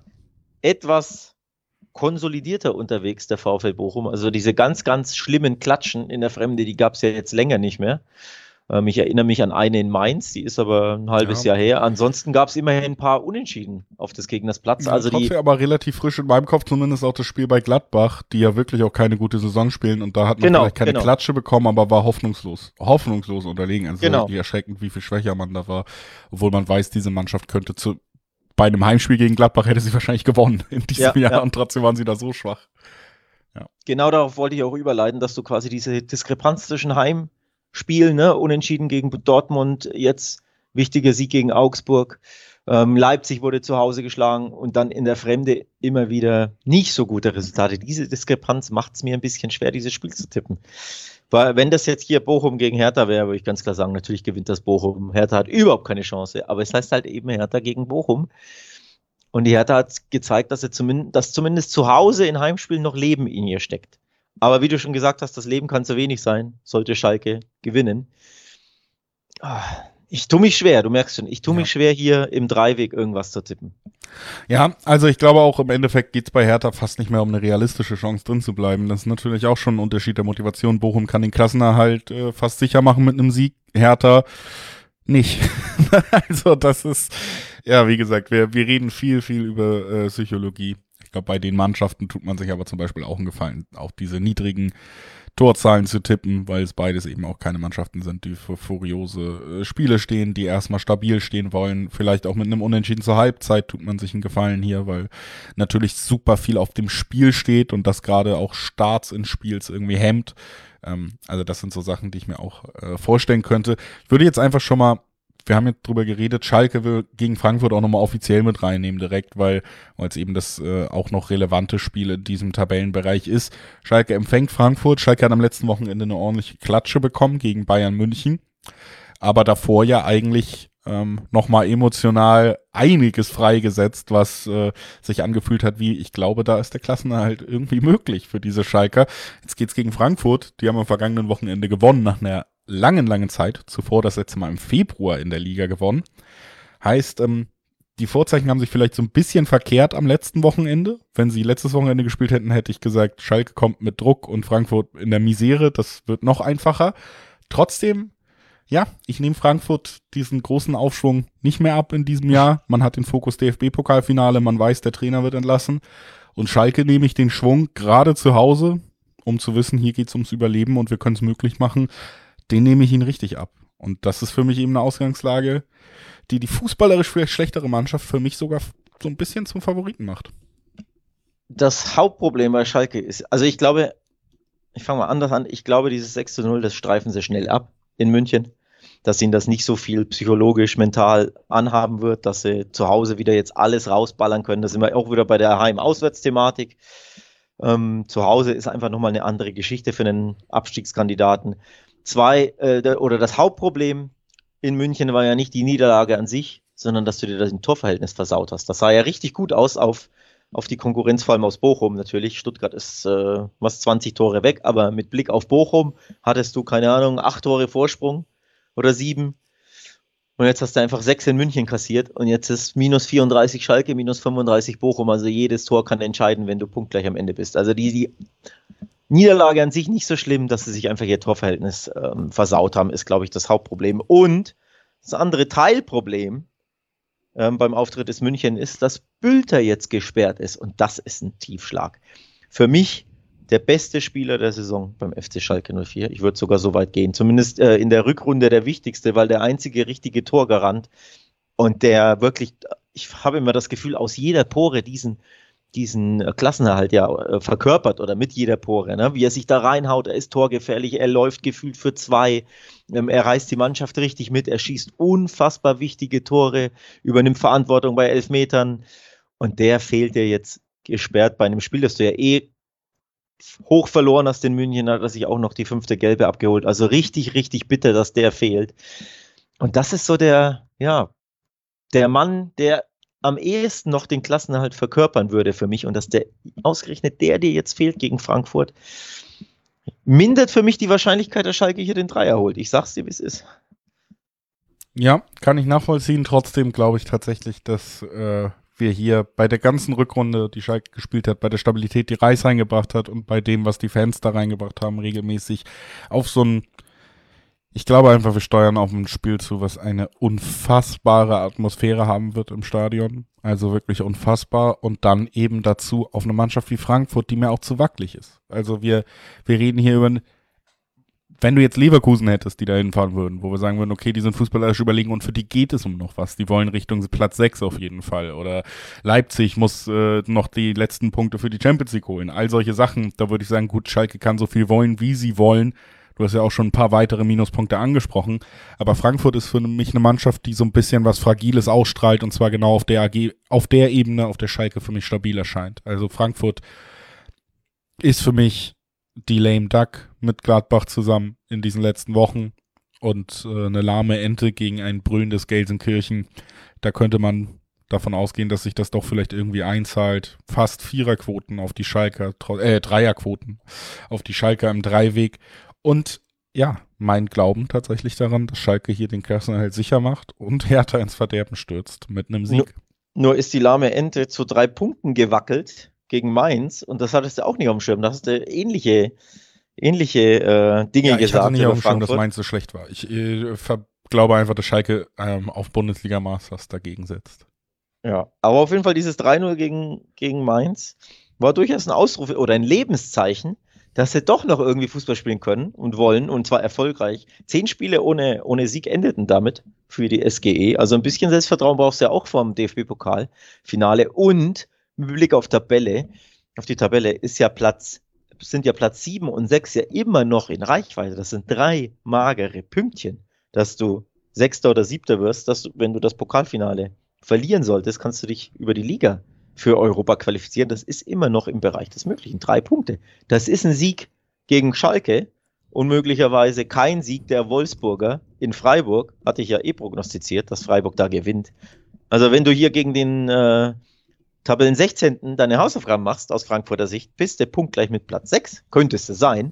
etwas konsolidierter unterwegs, der VfL Bochum. Also diese ganz, ganz schlimmen Klatschen in der Fremde, die gab es ja jetzt länger nicht mehr. Ähm, ich erinnere mich an eine in Mainz, die ist aber ein halbes ja. Jahr her. Ansonsten gab es immerhin ein paar Unentschieden auf des Gegners Platz. Ja, also trotzdem die aber relativ frisch in meinem Kopf zumindest auch das Spiel bei Gladbach, die ja wirklich auch keine gute Saison spielen und da hat man genau, vielleicht keine genau. Klatsche bekommen, aber war hoffnungslos. Hoffnungslos unterlegen. Also Genau. erschreckend, wie viel schwächer man da war. Obwohl man weiß, diese Mannschaft könnte zu bei einem Heimspiel gegen Gladbach hätte sie wahrscheinlich gewonnen in diesem Ja, Jahr ja. und trotzdem waren sie da so schwach. Ja. Genau darauf wollte ich auch überleiten, dass du quasi diese Diskrepanz zwischen Heimspielen, ne, unentschieden gegen Dortmund, jetzt wichtiger Sieg gegen Augsburg, ähm, Leipzig wurde zu Hause geschlagen und dann in der Fremde immer wieder nicht so gute Resultate. Diese Diskrepanz macht es mir ein bisschen schwer, dieses Spiel zu tippen. Weil wenn das jetzt hier Bochum gegen Hertha wäre, würde ich ganz klar sagen, natürlich gewinnt das Bochum. Hertha hat überhaupt keine Chance, aber es heißt halt eben Hertha gegen Bochum. Und die Hertha hat gezeigt, dass, er zumindest, dass zumindest zu Hause in Heimspielen noch Leben in ihr steckt. Aber wie du schon gesagt hast, das Leben kann zu wenig sein, sollte Schalke gewinnen. Ich tue mich schwer, du merkst schon, ich tue Ja. mich schwer, hier im Dreiweg irgendwas zu tippen. Ja, also ich glaube auch im Endeffekt geht es bei Hertha fast nicht mehr um eine realistische Chance drin zu bleiben. Das ist natürlich auch schon ein Unterschied der Motivation. Bochum kann den Klassenerhalt äh, fast sicher machen mit einem Sieg. Hertha nicht. Also das ist, ja, wie gesagt, wir, wir reden viel, viel über äh, Psychologie. Ich glaube, bei den Mannschaften tut man sich aber zum Beispiel auch einen Gefallen, auch diese niedrigen Torzahlen zu tippen, weil es beides eben auch keine Mannschaften sind, die für furiose äh, Spiele stehen, die erstmal stabil stehen wollen. Vielleicht auch mit einem Unentschieden zur Halbzeit tut man sich einen Gefallen hier, weil natürlich super viel auf dem Spiel steht und das gerade auch Starts in Spiels irgendwie hemmt. Ähm, also das sind so Sachen, die ich mir auch äh, vorstellen könnte. Ich würde jetzt einfach schon mal, wir haben jetzt drüber geredet, Schalke will gegen Frankfurt auch nochmal offiziell mit reinnehmen direkt, weil es eben das äh, auch noch relevante Spiel in diesem Tabellenbereich ist. Schalke empfängt Frankfurt. Schalke hat am letzten Wochenende eine ordentliche Klatsche bekommen gegen Bayern München, aber davor ja eigentlich ähm, nochmal emotional einiges freigesetzt, was äh, sich angefühlt hat wie, ich glaube, da ist der Klassenerhalt irgendwie möglich für diese Schalker. Jetzt geht's gegen Frankfurt, die haben am vergangenen Wochenende gewonnen nach einer langen, langen Zeit, zuvor das letzte Mal im Februar in der Liga gewonnen. Heißt, ähm, die Vorzeichen haben sich vielleicht so ein bisschen verkehrt am letzten Wochenende. Wenn sie letztes Wochenende gespielt hätten, hätte ich gesagt, Schalke kommt mit Druck und Frankfurt in der Misere. Das wird noch einfacher. Trotzdem, ja, ich nehme Frankfurt diesen großen Aufschwung nicht mehr ab in diesem Jahr. Man hat den Fokus D F B-Pokalfinale, man weiß, der Trainer wird entlassen. Und Schalke nehme ich den Schwung gerade zu Hause, um zu wissen, hier geht's ums Überleben und wir können es möglich machen. Den nehme ich ihn richtig ab. Und das ist für mich eben eine Ausgangslage, die die fußballerisch vielleicht schlechtere Mannschaft für mich sogar so ein bisschen zum Favoriten macht. das Hauptproblem bei Schalke ist, also ich glaube, ich fange mal anders an, ich glaube, dieses sechs zu null, das streifen sie schnell ab in München, dass ihnen das nicht so viel psychologisch, mental anhaben wird, dass sie zu Hause wieder jetzt alles rausballern können. Da sind wir auch wieder bei der Heim-Auswärts-Thematik. Ähm, zu Hause ist einfach nochmal eine andere Geschichte für einen Abstiegskandidaten. Zwei, äh, der, oder das Hauptproblem in München war ja nicht die Niederlage an sich, sondern dass du dir das Torverhältnis versaut hast. Das sah ja richtig gut aus auf, auf die Konkurrenz, vor allem aus Bochum natürlich. Stuttgart ist äh, was zwanzig Tore weg, aber mit Blick auf Bochum hattest du, keine Ahnung, acht Tore Vorsprung oder sieben. Und jetzt hast du einfach sechs in München kassiert und jetzt ist minus vierunddreißig Schalke, minus fünfunddreißig Bochum. Also jedes Tor kann entscheiden, wenn du punktgleich am Ende bist. Also die, die Niederlage an sich nicht so schlimm, dass sie sich einfach ihr Torverhältnis ähm, versaut haben, ist, glaube ich, das Hauptproblem. Und das andere Teilproblem ähm, beim Auftritt des München ist, dass Bülter jetzt gesperrt ist. Und das ist ein Tiefschlag. Für mich der beste Spieler der Saison beim F C Schalke null vier. Ich würde sogar so weit gehen. Zumindest äh, in der Rückrunde der wichtigste, weil der einzige richtige Torgarant und der wirklich, ich habe immer das Gefühl, aus jeder Pore diesen, diesen Klassenerhalt ja äh, verkörpert oder mit jeder Pore, ne? Wie er sich da reinhaut, er ist torgefährlich, er läuft gefühlt für zwei, ähm, er reißt die Mannschaft richtig mit, er schießt unfassbar wichtige Tore, übernimmt Verantwortung bei Elfmetern und der fehlt dir jetzt gesperrt bei einem Spiel, das du ja eh hoch verloren hast in München, hat er sich auch noch die fünfte Gelbe abgeholt. Also richtig, richtig bitter, dass der fehlt. Und das ist so der, ja, der Mann, der am ehesten noch den Klassenerhalt verkörpern würde für mich. Und dass der ausgerechnet der, der jetzt fehlt gegen Frankfurt, mindert für mich die Wahrscheinlichkeit, dass Schalke hier den Dreier holt. Ich sag's dir, wie es ist. Ja, kann ich nachvollziehen. Trotzdem glaube ich tatsächlich, dass äh, wir hier bei der ganzen Rückrunde, die Schalke gespielt hat, bei der Stabilität, die Reis reingebracht hat und bei dem, was die Fans da reingebracht haben, regelmäßig auf so ein, ich glaube einfach, wir steuern auf ein Spiel zu, was eine unfassbare Atmosphäre haben wird im Stadion. Also wirklich unfassbar. Und dann eben dazu auf eine Mannschaft wie Frankfurt, die mir auch zu wackelig ist. Also wir, wir reden hier über, wenn du jetzt Leverkusen hättest, die da hinfahren würden, wo wir sagen würden, okay, die sind fußballerisch überlegen und für die geht es um noch was. Die wollen Richtung Platz sechs auf jeden Fall. Oder Leipzig muss äh, noch die letzten Punkte für die Champions League holen. All solche Sachen, da würde ich sagen, gut, Schalke kann so viel wollen, wie sie wollen. Du hast ja auch schon ein paar weitere Minuspunkte angesprochen. Aber Frankfurt ist für mich eine Mannschaft, die so ein bisschen was Fragiles ausstrahlt und zwar genau auf der A G, auf der Ebene, auf der Schalke für mich stabil erscheint. Also Frankfurt ist für mich die Lame Duck mit Gladbach zusammen in diesen letzten Wochen und äh, eine lahme Ente gegen ein brüllendes Gelsenkirchen. Da könnte man davon ausgehen, dass sich das doch vielleicht irgendwie einzahlt. Fast Viererquoten auf die Schalker, äh, Dreierquoten auf die Schalker im Dreiweg. Und ja, mein Glauben tatsächlich daran, dass Schalke hier den Klassenerhalt sicher macht und Hertha ins Verderben stürzt mit einem Sieg. Nur, nur ist die lahme Ente zu drei Punkten gewackelt gegen Mainz und das hattest du auch nicht auf dem Schirm. Da hast du ähnliche, ähnliche äh, Dinge ja, ich gesagt. Ich hatte nicht über auf dem Schirm, Frankfurt. dass Mainz so schlecht war. Ich äh, glaube einfach, dass Schalke ähm, auf Bundesliga-Maß was dagegen setzt. Ja, aber auf jeden Fall dieses drei null gegen, gegen Mainz war durchaus ein Ausruf oder ein Lebenszeichen, dass sie doch noch irgendwie Fußball spielen können und wollen und zwar erfolgreich. Zehn Spiele ohne, ohne Sieg endeten damit für die S G E. Also ein bisschen Selbstvertrauen brauchst du ja auch vom D F B-Pokal-Finale und mit Blick auf Tabelle, auf die Tabelle ist ja Platz, sind ja Platz sieben und sechs ja immer noch in Reichweite. Das sind drei magere Pünktchen, dass du Sechster oder Siebter wirst, dass du, wenn du das Pokalfinale verlieren solltest, kannst du dich über die Liga für Europa qualifizieren. Das ist immer noch im Bereich des Möglichen. Drei Punkte. Das ist ein Sieg gegen Schalke und möglicherweise kein Sieg der Wolfsburger in Freiburg. Hatte ich ja eh prognostiziert, dass Freiburg da gewinnt. Also wenn du hier gegen den äh, Tabellen sechzehnten deine Hausaufgaben machst, aus Frankfurter Sicht, bist der Punkt gleich mit Platz sechs, könntest du sein,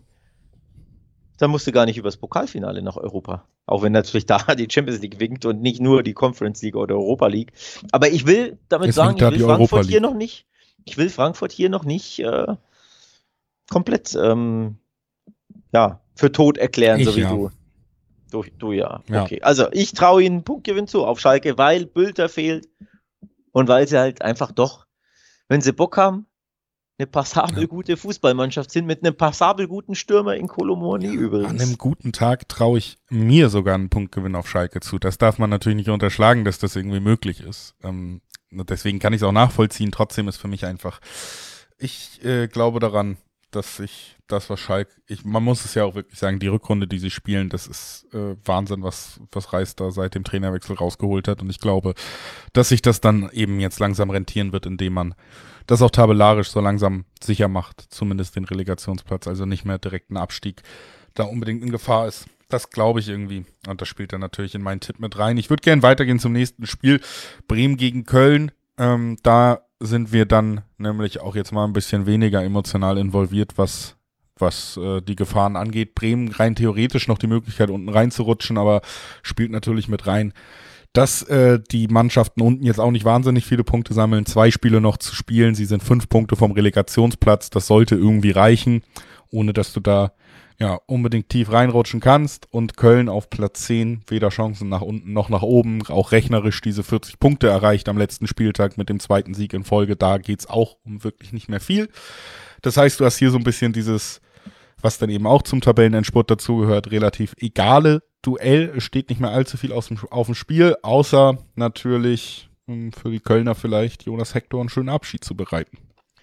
dann musst du gar nicht übers Pokalfinale nach Europa. Auch wenn natürlich da die Champions League winkt und nicht nur die Conference League oder Europa League. Aber ich will damit Es sagen, ich winkt da will die Frankfurt Europa hier League. noch nicht, ich will Frankfurt hier noch nicht äh, komplett ähm, ja, für tot erklären, Ich so wie ja. du. Du, du ja. Ja. Okay. Also ich traue ihnen einen Punktgewinn zu auf Schalke, weil Bülter fehlt und weil sie halt einfach doch, wenn sie Bock haben, eine passabel Ja. gute Fußballmannschaft sind, mit einem passabel guten Stürmer in Kolomoni übrigens. An einem guten Tag traue ich mir sogar einen Punktgewinn auf Schalke zu. Das darf man natürlich nicht unterschlagen, dass das irgendwie möglich ist. Ähm, deswegen kann ich es auch nachvollziehen. Trotzdem ist für mich einfach Ich äh, glaube daran, dass sich das, was Schalke, ich, man muss es ja auch wirklich sagen, die Rückrunde, die sie spielen, das ist äh, Wahnsinn, was, was Reis da seit dem Trainerwechsel rausgeholt hat. Und ich glaube, dass sich das dann eben jetzt langsam rentieren wird, indem man das auch tabellarisch so langsam sicher macht, zumindest den Relegationsplatz, also nicht mehr direkt ein Abstieg da unbedingt in Gefahr ist. Das glaube ich irgendwie. Und das spielt dann natürlich in meinen Tipp mit rein. Ich würde gerne weitergehen zum nächsten Spiel. Bremen gegen Köln. Ähm, da sind wir dann nämlich auch jetzt mal ein bisschen weniger emotional involviert, was, was äh, die Gefahren angeht. Bremen rein theoretisch noch die Möglichkeit, unten reinzurutschen, aber spielt natürlich mit rein, dass äh, die Mannschaften unten jetzt auch nicht wahnsinnig viele Punkte sammeln. Zwei Spiele noch zu spielen. Sie sind fünf Punkte vom Relegationsplatz. Das sollte irgendwie reichen, ohne dass du da ja unbedingt tief reinrutschen kannst. Und Köln auf Platz zehn, weder Chancen nach unten noch nach oben. Auch rechnerisch diese vierzig Punkte erreicht am letzten Spieltag mit dem zweiten Sieg in Folge. Da geht's auch um wirklich nicht mehr viel. Das heißt, du hast hier so ein bisschen dieses, was dann eben auch zum Tabellenendspurt dazugehört, relativ egale Duell. Es steht nicht mehr allzu viel aus dem, auf dem Spiel, außer natürlich mh, für die Kölner vielleicht Jonas Hector einen schönen Abschied zu bereiten.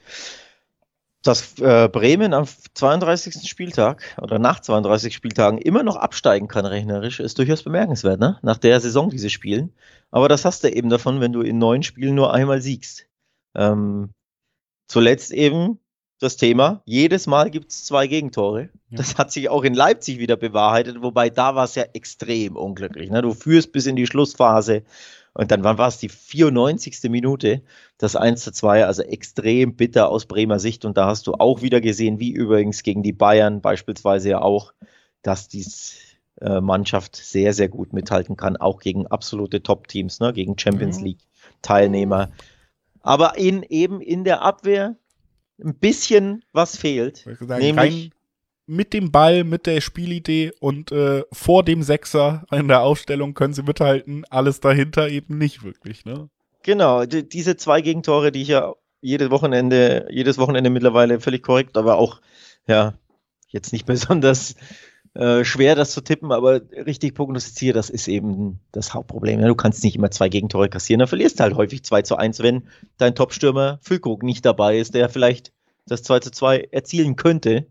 Dass äh, Bremen am zweiunddreißigsten Spieltag oder nach zweiunddreißig Spieltagen immer noch absteigen kann rechnerisch, ist durchaus bemerkenswert, ne? Nach der Saison, die sie spielen. Aber das hast du eben davon, wenn du in neun Spielen nur einmal siegst. Ähm, zuletzt eben das Thema, jedes Mal gibt es zwei Gegentore. Ja. Das hat sich auch in Leipzig wieder bewahrheitet, wobei da war es ja extrem unglücklich. Ne? Du führst bis in die Schlussphase und dann war es die vierundneunzigste Minute, das eins zu zwei, also extrem bitter aus Bremer Sicht. Und da hast du auch wieder gesehen, wie übrigens gegen die Bayern beispielsweise ja auch, dass die äh, Mannschaft sehr, sehr gut mithalten kann, auch gegen absolute Top-Teams, ne? Gegen Champions Ja. League-Teilnehmer. Aber in, eben in der Abwehr ein bisschen was fehlt. Sagen, nämlich rein mit dem Ball, mit der Spielidee und äh, vor dem Sechser in der Aufstellung können sie mithalten, alles dahinter eben nicht wirklich, ne? Genau, die, diese zwei Gegentore, die ich ja jedes Wochenende, jedes Wochenende mittlerweile völlig korrekt, aber auch, ja, jetzt nicht besonders äh, schwer, das zu tippen, aber richtig prognostiziert, das ist eben das Hauptproblem. Ja, du kannst nicht immer zwei Gegentore kassieren, dann verlierst du halt häufig zwei zu eins, wenn dein Topstürmer Füllkrug nicht dabei ist, der vielleicht das zwei zu zwei erzielen könnte.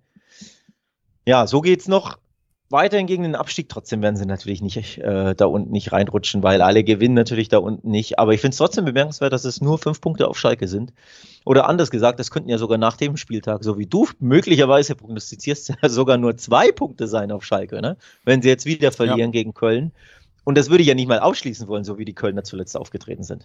Ja, so geht's noch weiterhin gegen den Abstieg. Trotzdem werden sie natürlich nicht äh, da unten nicht reinrutschen, weil alle gewinnen natürlich da unten nicht. Aber ich finde es trotzdem bemerkenswert, dass es nur fünf Punkte auf Schalke sind. Oder anders gesagt, das könnten ja sogar nach dem Spieltag, so wie du möglicherweise prognostizierst, sogar nur zwei Punkte sein auf Schalke, ne? Wenn sie jetzt wieder verlieren ja. gegen Köln. Und das würde ich ja nicht mal ausschließen wollen, so wie die Kölner zuletzt aufgetreten sind.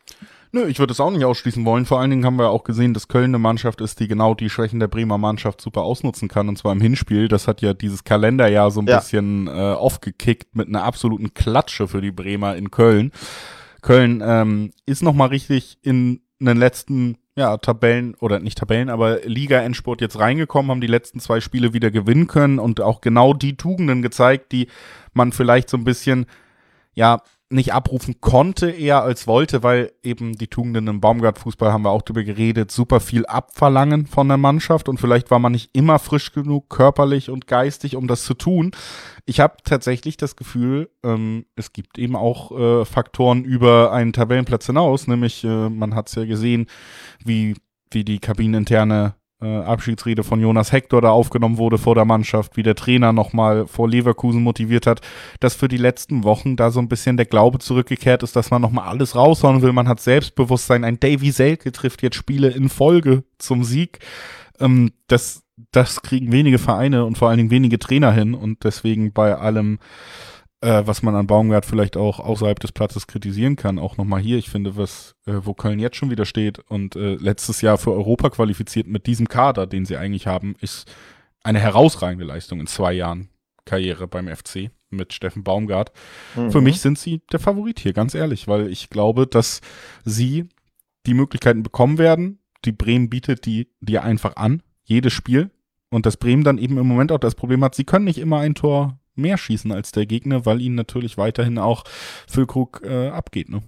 Nö, ich würde es auch nicht ausschließen wollen. Vor allen Dingen haben wir auch gesehen, dass Köln eine Mannschaft ist, die genau die Schwächen der Bremer Mannschaft super ausnutzen kann. Und zwar im Hinspiel. Das hat ja dieses Kalenderjahr so ein ja. bisschen äh, aufgekickt mit einer absoluten Klatsche für die Bremer in Köln. Köln ähm, ist nochmal richtig in den letzten ja, Tabellen, oder nicht Tabellen, aber Liga-Endspurt jetzt reingekommen, haben die letzten zwei Spiele wieder gewinnen können und auch genau die Tugenden gezeigt, die man vielleicht so ein bisschen, ja, nicht abrufen konnte, eher als wollte, weil eben die Tugenden im Baumgart-Fußball, haben wir auch drüber geredet, super viel abverlangen von der Mannschaft und vielleicht war man nicht immer frisch genug, körperlich und geistig, um das zu tun. Ich habe tatsächlich das Gefühl, ähm, es gibt eben auch äh, Faktoren über einen Tabellenplatz hinaus, nämlich äh, man hat es ja gesehen, wie, wie die kabineninterne Abschiedsrede von Jonas Hector da aufgenommen wurde vor der Mannschaft, wie der Trainer nochmal vor Leverkusen motiviert hat, dass für die letzten Wochen da so ein bisschen der Glaube zurückgekehrt ist, dass man nochmal alles raushauen will. Man hat Selbstbewusstsein. Ein Davy Selke trifft jetzt Spiele in Folge zum Sieg. Ähm, das, das kriegen wenige Vereine und vor allen Dingen wenige Trainer hin und deswegen bei allem, äh, was man an Baumgart vielleicht auch außerhalb des Platzes kritisieren kann, auch nochmal hier, ich finde, was, äh, wo Köln jetzt schon wieder steht und äh, letztes Jahr für Europa qualifiziert mit diesem Kader, den sie eigentlich haben, ist eine herausragende Leistung in zwei Jahren Karriere beim F C mit Steffen Baumgart. Mhm. Für mich sind sie der Favorit hier, ganz ehrlich, weil ich glaube, dass sie die Möglichkeiten bekommen werden. Die Bremen bietet die dir einfach an, jedes Spiel. Und dass Bremen dann eben im Moment auch das Problem hat, sie können nicht immer ein Tor mehr schießen als der Gegner, weil ihnen natürlich weiterhin auch Füllkrug äh, abgeht, ne?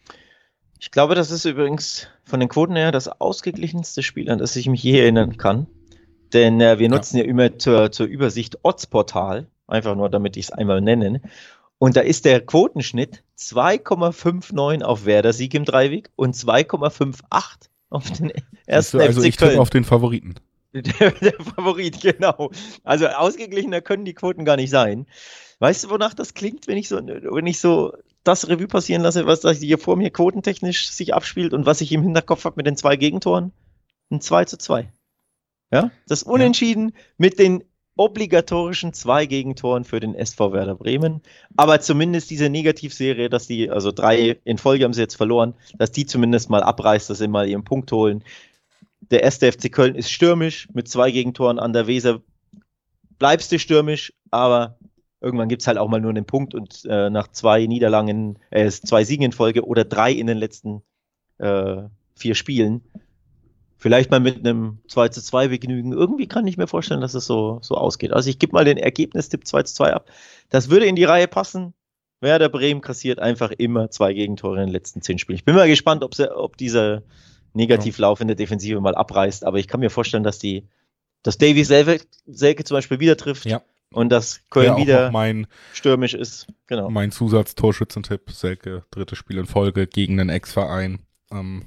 Ich glaube, das ist übrigens von den Quoten her das ausgeglichenste Spiel, an das ich mich je erinnern kann. Denn äh, wir nutzen ja, ja immer zur, zur Übersicht Oddsportal, einfach nur, damit ich es einmal nenne. Und da ist der Quotenschnitt zwei Komma neunundfünfzig auf Werder Sieg im Dreiweg und zwei Komma achtundfünfzig auf den ersten also F C ich tippe Köln. auf den Favoriten. Der, der Favorit, genau. Also ausgeglichener können die Quoten gar nicht sein. Weißt du, wonach das klingt, wenn ich so, wenn ich so das Revue passieren lasse, was da hier vor mir quotentechnisch sich abspielt und was ich im Hinterkopf habe mit den zwei Gegentoren? Ein zwei zu zwei. Ja? Das Unentschieden ja. mit den obligatorischen zwei Gegentoren für den S V Werder Bremen. Aber zumindest diese Negativserie, dass die, also drei in Folge haben sie jetzt verloren, dass die zumindest mal abreißt, dass sie mal ihren Punkt holen. Der erste F C Köln ist stürmisch mit zwei Gegentoren an der Weser. Bleibst du stürmisch, aber irgendwann gibt es halt auch mal nur einen Punkt und äh, nach zwei Niederlagen, äh, zwei Siegen in Folge oder drei in den letzten äh, vier Spielen, vielleicht mal mit einem zwei zu zwei begnügen. Irgendwie kann ich mir vorstellen, dass es so, so ausgeht. Also ich gebe mal den Ergebnistipp zwei zu zwei ab. Das würde in die Reihe passen. Werder Bremen kassiert einfach immer zwei Gegentore in den letzten zehn Spielen. Ich bin mal gespannt, ob, sie, ob diese negativ laufende Defensive mal abreißt, aber ich kann mir vorstellen, dass die, dass Davy Selke, Selke zum Beispiel wieder trifft ja. und dass Köln ja, wieder mein, stürmisch ist. Genau. Mein Zusatztorschützentipp, Selke, drittes Spiel in Folge gegen den Ex-Verein. Ähm,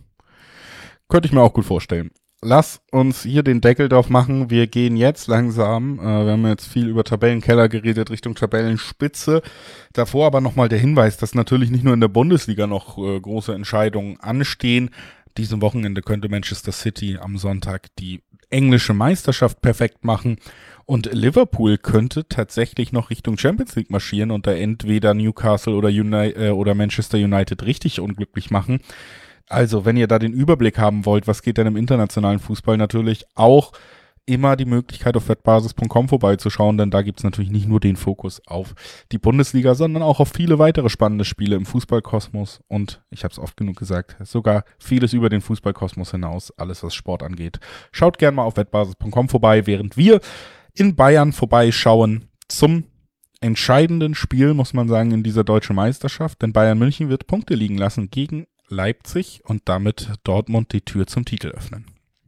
könnte ich mir auch gut vorstellen. Lass uns hier den Deckel drauf machen. Wir gehen jetzt langsam, äh, wir haben jetzt viel über Tabellenkeller geredet, Richtung Tabellenspitze. Davor aber nochmal der Hinweis, dass natürlich nicht nur in der Bundesliga noch äh, große Entscheidungen anstehen. Diesem Wochenende könnte Manchester City am Sonntag die englische Meisterschaft perfekt machen und Liverpool könnte tatsächlich noch Richtung Champions League marschieren und da entweder Newcastle oder, Uni- äh, oder Manchester United richtig unglücklich machen. Also, wenn ihr da den Überblick haben wollt, was geht denn im internationalen Fußball, natürlich auch immer die Möglichkeit auf wettbasis punkt com vorbeizuschauen, denn da gibt's natürlich nicht nur den Fokus auf die Bundesliga, sondern auch auf viele weitere spannende Spiele im Fußballkosmos und, ich habe es oft genug gesagt, sogar vieles über den Fußballkosmos hinaus, alles was Sport angeht. Schaut gerne mal auf wettbasis punkt com vorbei, während wir in Bayern vorbeischauen zum entscheidenden Spiel, muss man sagen, in dieser deutschen Meisterschaft, denn Bayern München wird Punkte liegen lassen gegen Leipzig und damit Dortmund die Tür zum Titel öffnen.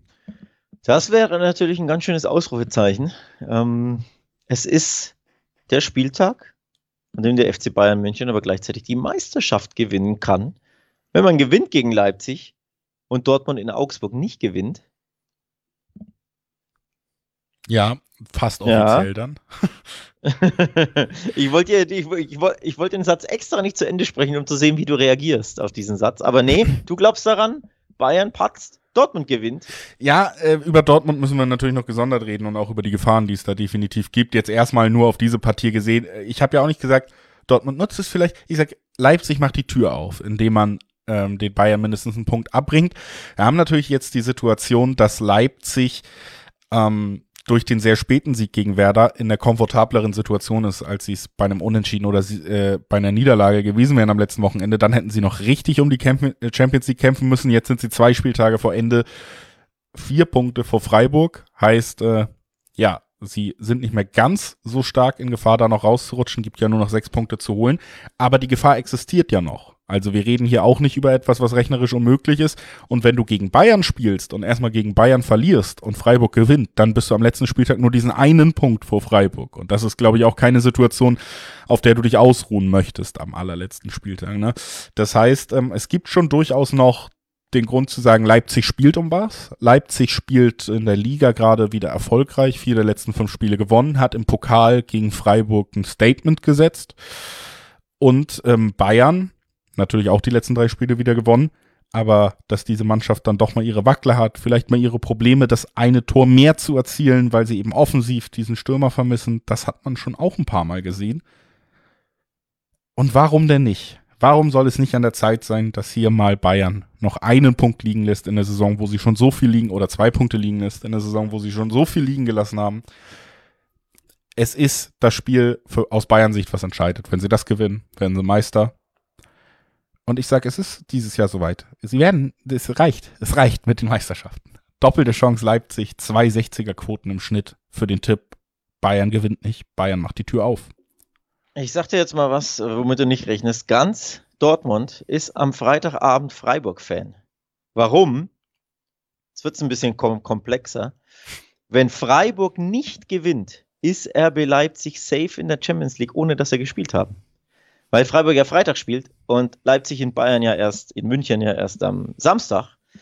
Das wäre natürlich ein ganz schönes Ausrufezeichen. Ähm, es ist der Spieltag, an dem der F C Bayern München aber gleichzeitig die Meisterschaft gewinnen kann. Wenn man gewinnt gegen Leipzig und Dortmund in Augsburg nicht gewinnt. Ja, fast offiziell ja. Dann. ich wollte ich, ich, ich wollt den Satz extra nicht zu Ende sprechen, um zu sehen, wie du reagierst auf diesen Satz. Aber nee, du glaubst daran, Bayern patzt, Dortmund gewinnt. Ja, äh, über Dortmund müssen wir natürlich noch gesondert reden und auch über die Gefahren, die es da definitiv gibt. Jetzt erstmal nur auf diese Partie gesehen. Ich habe ja auch nicht gesagt, Dortmund nutzt es vielleicht. Ich sag, Leipzig macht die Tür auf, indem man ähm, den Bayern mindestens einen Punkt abbringt. Wir haben natürlich jetzt die Situation, dass Leipzig ähm, durch den sehr späten Sieg gegen Werder in der komfortableren Situation ist, als sie es bei einem Unentschieden oder äh, bei einer Niederlage gewesen wären am letzten Wochenende. Dann hätten sie noch richtig um die Camp- Champions League kämpfen müssen. Jetzt sind sie zwei Spieltage vor Ende, vier Punkte vor Freiburg. Heißt, äh, ja, sie sind nicht mehr ganz so stark in Gefahr, da noch rauszurutschen. Gibt ja nur noch sechs Punkte zu holen. Aber die Gefahr existiert ja noch. Also wir reden hier auch nicht über etwas, was rechnerisch unmöglich ist. Und wenn du gegen Bayern spielst und erstmal gegen Bayern verlierst und Freiburg gewinnt, dann bist du am letzten Spieltag nur diesen einen Punkt vor Freiburg. Und das ist, glaube ich, auch keine Situation, auf der du dich ausruhen möchtest am allerletzten Spieltag. Ne? Das heißt, ähm, es gibt schon durchaus noch den Grund zu sagen, Leipzig spielt um was. Leipzig spielt in der Liga gerade wieder erfolgreich, vier der letzten fünf Spiele gewonnen, hat im Pokal gegen Freiburg ein Statement gesetzt. Und ähm, Bayern natürlich auch die letzten drei Spiele wieder gewonnen, aber dass diese Mannschaft dann doch mal ihre Wackler hat, vielleicht mal ihre Probleme, das eine Tor mehr zu erzielen, weil sie eben offensiv diesen Stürmer vermissen, das hat man schon auch ein paar Mal gesehen. Und warum denn nicht? Warum soll es nicht an der Zeit sein, dass hier mal Bayern noch einen Punkt liegen lässt in der Saison, wo sie schon so viel liegen, oder zwei Punkte liegen lässt in der Saison, wo sie schon so viel liegen gelassen haben? Es ist das Spiel für, aus Bayern Sicht, was entscheidet. Wenn sie das gewinnen, werden sie Meister. Und ich sage, es ist dieses Jahr soweit. Sie werden, es reicht, es reicht mit den Meisterschaften. Doppelte Chance Leipzig, zwei sechziger-Quoten im Schnitt für den Tipp. Bayern gewinnt nicht, Bayern macht die Tür auf. Ich sag dir jetzt mal was, womit du nicht rechnest. Ganz Dortmund ist am Freitagabend Freiburg-Fan. Warum? Jetzt wird es ein bisschen kom- komplexer. Wenn Freiburg nicht gewinnt, ist R B Leipzig safe in der Champions League, ohne dass sie gespielt haben. Weil Freiburg ja Freitag spielt und Leipzig in Bayern ja erst, in München ja erst am Samstag.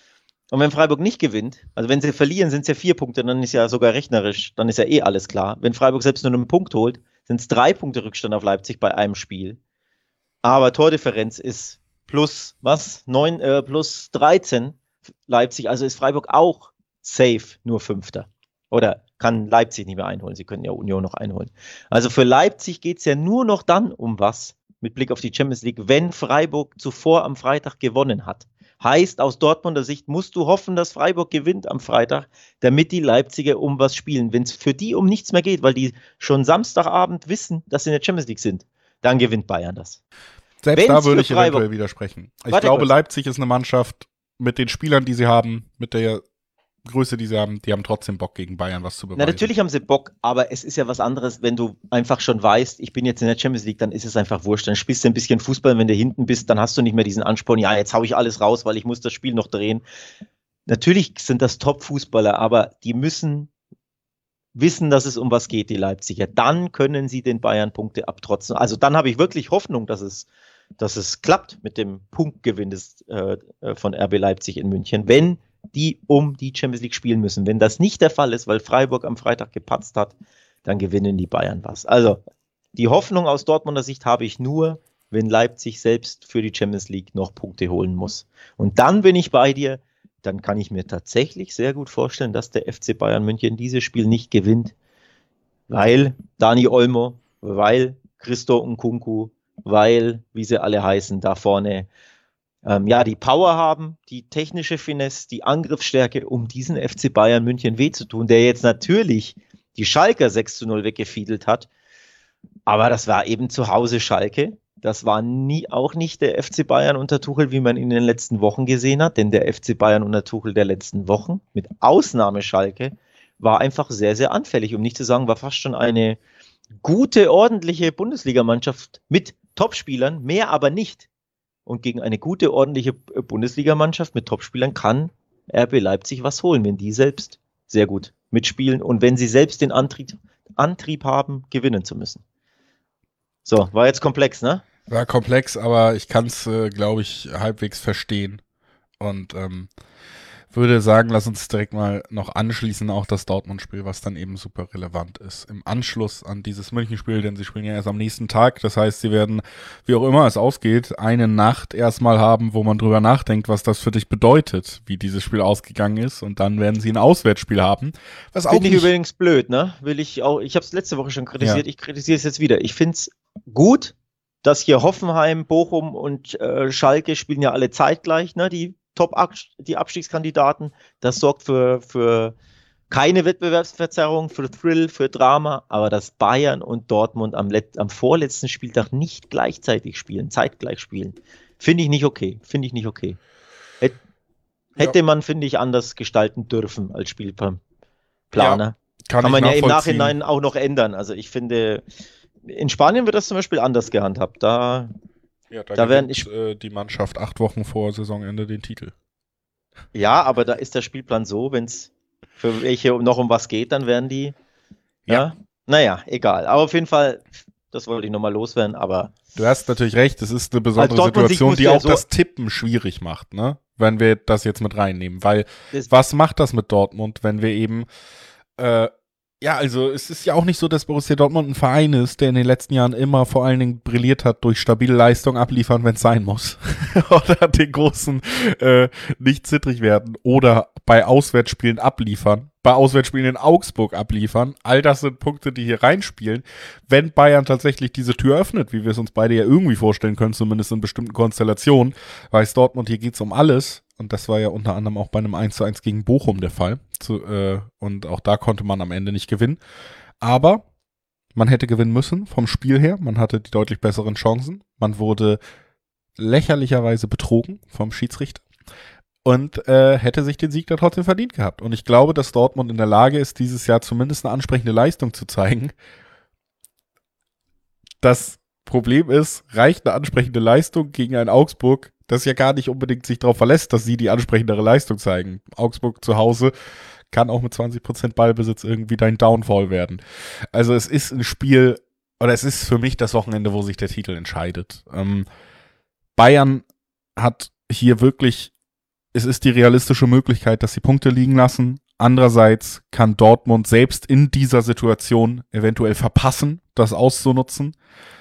Und wenn Freiburg nicht gewinnt, also wenn sie verlieren, sind es ja vier Punkte, dann ist ja sogar rechnerisch, dann ist ja eh alles klar. Wenn Freiburg selbst nur einen Punkt holt, sind es drei Punkte Rückstand auf Leipzig bei einem Spiel. Aber Tordifferenz ist plus, was? neun, äh, plus dreizehn Leipzig, also ist Freiburg auch safe nur Fünfter. Oder kann Leipzig nicht mehr einholen, sie können ja Union noch einholen. Also für Leipzig geht es ja nur noch dann um was, mit Blick auf die Champions League, wenn Freiburg zuvor am Freitag gewonnen hat. Heißt, aus Dortmunder Sicht musst du hoffen, dass Freiburg gewinnt am Freitag, damit die Leipziger um was spielen. Wenn es für die um nichts mehr geht, weil die schon Samstagabend wissen, dass sie in der Champions League sind, dann gewinnt Bayern das. Selbst Wenn's da würde für ich Freiburg- eventuell widersprechen. Ich Warte glaube, kurz. Leipzig ist eine Mannschaft mit den Spielern, die sie haben, mit der Größe, die sie haben, die haben trotzdem Bock, gegen Bayern was zu beweisen. Na, natürlich haben sie Bock, aber es ist ja was anderes, wenn du einfach schon weißt, ich bin jetzt in der Champions League, dann ist es einfach wurscht. Dann spielst du ein bisschen Fußball, wenn du hinten bist, dann hast du nicht mehr diesen Ansporn, ja, jetzt hau ich alles raus, weil ich muss das Spiel noch drehen. Natürlich sind das Top-Fußballer, aber die müssen wissen, dass es um was geht, die Leipziger. Dann können sie den Bayern Punkte abtrotzen. Also dann habe ich wirklich Hoffnung, dass es, dass es klappt mit dem Punktgewinn des, äh, von R B Leipzig in München, wenn die um die Champions League spielen müssen. Wenn das nicht der Fall ist, weil Freiburg am Freitag gepatzt hat, dann gewinnen die Bayern was. Also die Hoffnung aus Dortmunder Sicht habe ich nur, wenn Leipzig selbst für die Champions League noch Punkte holen muss. Und dann bin ich bei dir, dann kann ich mir tatsächlich sehr gut vorstellen, dass der F C Bayern München dieses Spiel nicht gewinnt, weil Dani Olmo, weil Christo Nkunku, weil, wie sie alle heißen, da vorne ähm, ja, die Power haben, die technische Finesse, die Angriffsstärke, um diesen F C Bayern München weh zu tun, der jetzt natürlich die Schalker sechs zu null weggefiedelt hat, aber das war eben zu Hause Schalke. Das war nie, auch nicht der F C Bayern unter Tuchel, wie man ihn in den letzten Wochen gesehen hat, denn der F C Bayern unter Tuchel der letzten Wochen, mit Ausnahme Schalke, war einfach sehr, sehr anfällig, um nicht zu sagen, war fast schon eine gute, ordentliche Bundesligamannschaft mit Topspielern, mehr aber nicht. Und gegen eine gute, ordentliche Bundesligamannschaft mit Topspielern kann R B Leipzig was holen, wenn die selbst sehr gut mitspielen und wenn sie selbst den Antrieb, Antrieb haben, gewinnen zu müssen. So, war jetzt komplex, ne? War komplex, aber ich kann es, äh, glaube ich, halbwegs verstehen. Und ähm, würde sagen, lass uns direkt mal noch anschließen, auch das Dortmund-Spiel, was dann eben super relevant ist. Im Anschluss an dieses München-Spiel, denn sie spielen ja erst am nächsten Tag. Das heißt, sie werden, wie auch immer es ausgeht, eine Nacht erstmal haben, wo man drüber nachdenkt, was das für dich bedeutet, wie dieses Spiel ausgegangen ist. Und dann werden sie ein Auswärtsspiel haben. Was auch Finde ich nicht übrigens blöd, ne? Will ich auch, ich habe es letzte Woche schon kritisiert, Ja. ich kritisiere es jetzt wieder. Ich finde es gut, dass hier Hoffenheim, Bochum und äh, Schalke spielen ja alle zeitgleich, ne? Die Top die Abstiegskandidaten. Das sorgt für, für keine Wettbewerbsverzerrung, für Thrill, für Drama, aber dass Bayern und Dortmund am, Let am vorletzten Spieltag nicht gleichzeitig spielen, zeitgleich spielen, finde ich nicht okay. Finde ich nicht okay. Hät, hätte Ja. man, finde ich, anders gestalten dürfen als Spielplaner. Kann, Kann ich man ja im nachvollziehen. Nachhinein auch noch ändern. Also ich finde, in Spanien wird das zum Beispiel anders gehandhabt. Da, Ja, da, da werden gewinnt äh, die Mannschaft acht Wochen vor Saisonende den Titel. ja, aber da ist der Spielplan so, wenn es für welche noch um was geht, dann werden die, ja. ja, naja, egal. Aber auf jeden Fall, das wollte ich nochmal loswerden, aber Du hast natürlich recht, es ist eine besondere Als Dortmund Situation, sich die muss ja auch so- das Tippen schwierig macht, ne? Wenn wir das jetzt mit reinnehmen. Weil, das, was macht das mit Dortmund, wenn wir eben, äh, ja, also es ist ja auch nicht so, dass Borussia Dortmund ein Verein ist, der in den letzten Jahren immer vor allen Dingen brilliert hat durch stabile Leistung abliefern, wenn es sein muss. Oder den Großen äh, nicht zittrig werden. Oder bei Auswärtsspielen abliefern. Bei Auswärtsspielen in Augsburg abliefern. All das sind Punkte, die hier reinspielen. Wenn Bayern tatsächlich diese Tür öffnet, wie wir es uns beide ja irgendwie vorstellen können, zumindest in bestimmten Konstellationen, weiß Dortmund, hier geht's um alles. Und das war ja unter anderem auch bei einem eins zu eins gegen Bochum der Fall. Zu, äh, und auch da konnte man am Ende nicht gewinnen. Aber man hätte gewinnen müssen vom Spiel her. Man hatte die deutlich besseren Chancen. Man wurde lächerlicherweise betrogen vom Schiedsrichter. Und äh, hätte sich den Sieg da trotzdem verdient gehabt. Und ich glaube, dass Dortmund in der Lage ist, dieses Jahr zumindest eine ansprechende Leistung zu zeigen. Das Problem ist, reicht eine ansprechende Leistung gegen ein Augsburg, das ja gar nicht unbedingt sich darauf verlässt, dass sie die ansprechendere Leistung zeigen. Augsburg zu Hause kann auch mit zwanzig Prozent Ballbesitz irgendwie dein Downfall werden. Also es ist ein Spiel, oder es ist für mich das Wochenende, wo sich der Titel entscheidet. Ähm, Bayern hat hier wirklich es ist die realistische Möglichkeit, dass sie Punkte liegen lassen. Andererseits kann Dortmund selbst in dieser Situation eventuell verpassen, das auszunutzen.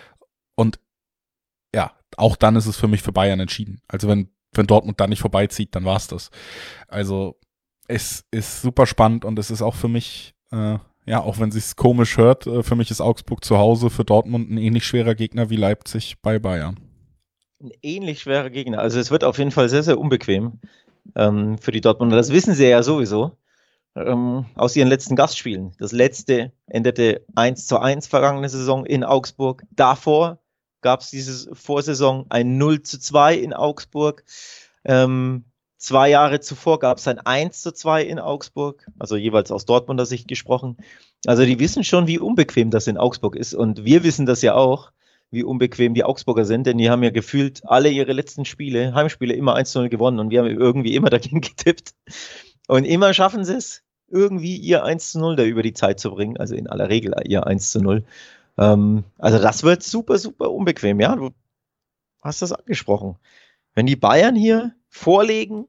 Und ja, auch dann ist es für mich für Bayern entschieden. Also wenn, wenn Dortmund da nicht vorbeizieht, dann war's das. Also es ist super spannend und es ist auch für mich, äh, ja, auch wenn es sich komisch hört, äh, für mich ist Augsburg zu Hause, für Dortmund ein ähnlich schwerer Gegner wie Leipzig bei Bayern. Ein ähnlich schwerer Gegner. Also es wird auf jeden Fall sehr, sehr unbequem ähm, für die Dortmunder. Das wissen sie ja sowieso ähm, aus ihren letzten Gastspielen. Das letzte endete eins zu eins vergangene Saison in Augsburg. Davor gab es diese Vorsaison ein null zu zwei in Augsburg. Ähm, zwei Jahre zuvor gab es ein eins zu zwei in Augsburg, also jeweils aus Dortmunder Sicht gesprochen. Also die wissen schon, wie unbequem das in Augsburg ist. Und wir wissen das ja auch, wie unbequem die Augsburger sind, denn die haben ja gefühlt alle ihre letzten Spiele, Heimspiele, immer eins zu null gewonnen und wir haben irgendwie immer dagegen getippt. Und immer schaffen sie es, irgendwie ihr eins zu null da über die Zeit zu bringen, also in aller Regel ihr eins zu null. Ähm, also das wird super, super unbequem, ja, du hast das angesprochen. Wenn die Bayern hier vorlegen,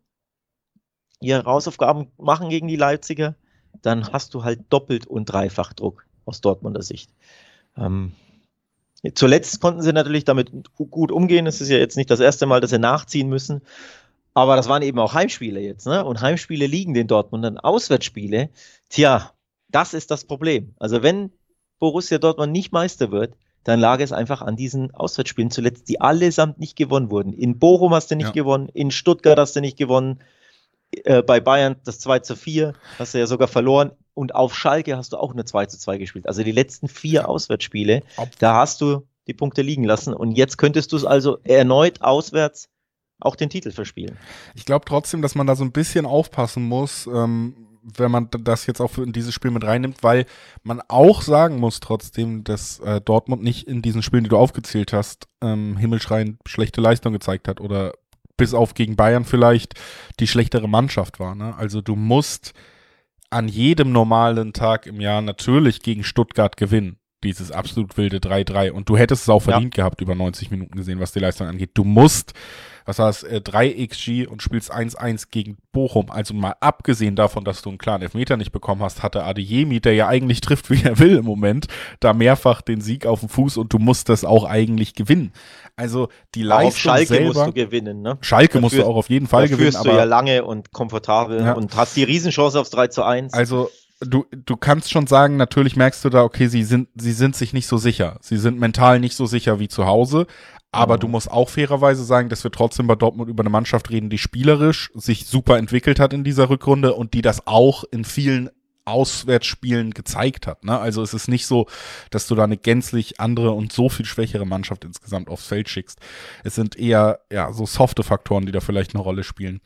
ihre Hausaufgaben machen gegen die Leipziger, dann hast du halt doppelt und dreifach Druck aus Dortmunder Sicht. Ähm, Zuletzt konnten sie natürlich damit gut umgehen. Es ist ja jetzt nicht das erste Mal, dass sie nachziehen müssen. Aber das waren eben auch Heimspiele jetzt, ne? Und Heimspiele liegen den Dortmundern. Auswärtsspiele, tja, das ist das Problem. Also wenn Borussia Dortmund nicht Meister wird, dann lag es einfach an diesen Auswärtsspielen zuletzt, die allesamt nicht gewonnen wurden. In Bochum hast du nicht ja. gewonnen, in Stuttgart hast du nicht gewonnen, äh, bei Bayern das zwei zu vier hast du ja sogar verloren. Und auf Schalke hast du auch eine zwei zu zwei gespielt. Also die letzten vier Auswärtsspiele, da hast du die Punkte liegen lassen. Und jetzt könntest du es also erneut auswärts auch den Titel verspielen. Ich glaube trotzdem, dass man da so ein bisschen aufpassen muss, ähm, wenn man das jetzt auch in dieses Spiel mit reinnimmt, weil man auch sagen muss trotzdem, dass äh, Dortmund nicht in diesen Spielen, die du aufgezählt hast, ähm, himmelschreiend schlechte Leistung gezeigt hat oder bis auf gegen Bayern vielleicht die schlechtere Mannschaft war. Ne? Also du musst an jedem normalen Tag im Jahr natürlich gegen Stuttgart gewinnen. Dieses absolut wilde drei drei. Und du hättest es auch verdient ja. gehabt, über neunzig Minuten gesehen, was die Leistung angeht. Du musst, was war es, äh, drei X G und spielst eins eins gegen Bochum. Also mal abgesehen davon, dass du einen klaren Elfmeter nicht bekommen hast, hatte Adeyemi, der ja eigentlich trifft, wie er will im Moment, da mehrfach den Sieg auf dem Fuß und du musst das auch eigentlich gewinnen. Also die Leistung auf Schalke selber, musst du gewinnen, ne? Schalke da musst führst, du auch auf jeden Fall da gewinnen. Da führst du ja lange und komfortabel ja. und hast die Riesenchance aufs drei zu eins. Also Du, du kannst schon sagen, natürlich merkst du da, okay, sie sind, sie sind sich nicht so sicher. Sie sind mental nicht so sicher wie zu Hause. Aber mhm. du musst auch fairerweise sagen, dass wir trotzdem bei Dortmund über eine Mannschaft reden, die spielerisch sich super entwickelt hat in dieser Rückrunde und die das auch in vielen Auswärtsspielen gezeigt hat. Ne? Also es ist nicht so, dass du da eine gänzlich andere und so viel schwächere Mannschaft insgesamt aufs Feld schickst. Es sind eher ja so softe Faktoren, die da vielleicht eine Rolle spielen.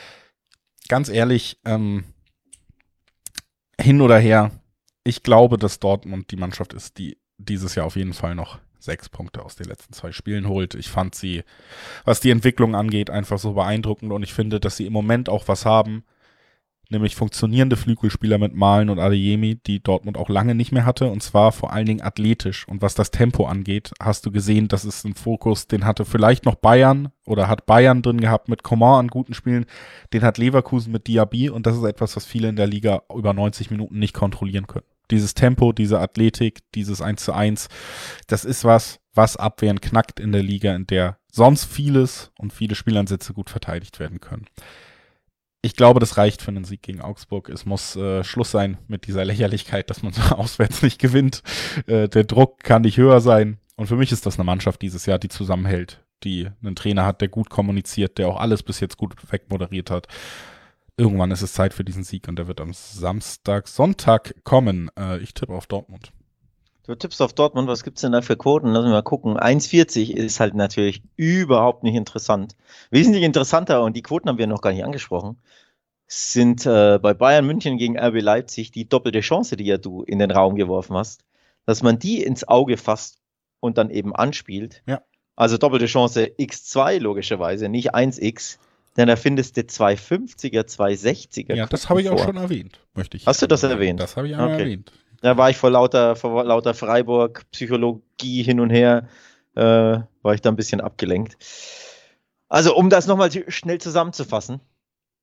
Ganz ehrlich, ähm, hin oder her, ich glaube, dass Dortmund die Mannschaft ist, die dieses Jahr auf jeden Fall noch sechs Punkte aus den letzten zwei Spielen holt. Ich fand sie, was die Entwicklung angeht, einfach so beeindruckend und ich finde, dass sie im Moment auch was haben, nämlich funktionierende Flügelspieler mit Malen und Adeyemi, die Dortmund auch lange nicht mehr hatte und zwar vor allen Dingen athletisch. Und was das Tempo angeht, hast du gesehen, das ist ein Fokus, den hatte vielleicht noch Bayern oder hat Bayern drin gehabt mit Coman an guten Spielen, den hat Leverkusen mit Diaby und das ist etwas, was viele in der Liga über neunzig Minuten nicht kontrollieren können. Dieses Tempo, diese Athletik, dieses eins zu eins, das ist was, was Abwehren knackt in der Liga, in der sonst vieles und viele Spielansätze gut verteidigt werden können. Ich glaube, das reicht für einen Sieg gegen Augsburg. Es muss äh, Schluss sein mit dieser Lächerlichkeit, dass man so auswärts nicht gewinnt. Äh, der Druck kann nicht höher sein. Und für mich ist das eine Mannschaft dieses Jahr, die zusammenhält, die einen Trainer hat, der gut kommuniziert, der auch alles bis jetzt gut wegmoderiert hat. Irgendwann ist es Zeit für diesen Sieg und der wird am Samstag, Sonntag kommen. Äh, ich tippe auf Dortmund. Du tippst auf Dortmund, was gibt's denn da für Quoten? Lass uns mal gucken. eins vierzig ist halt natürlich überhaupt nicht interessant. Wesentlich interessanter, und die Quoten haben wir noch gar nicht angesprochen, sind äh, bei Bayern München gegen R B Leipzig die doppelte Chance, die ja du in den Raum geworfen hast, dass man die ins Auge fasst und dann eben anspielt. Ja. Also doppelte Chance x zwei logischerweise, nicht eins x, denn da findest du zwei fünfziger, zwei sechziger. Ja, das habe ich auch schon erwähnt, möchte ich. Hast du das erwähnt? Das habe ich einmal okay. erwähnt. Da war ich vor lauter, vor lauter Freiburg, Psychologie hin und her, äh, war ich da ein bisschen abgelenkt. Also um das nochmal schnell zusammenzufassen,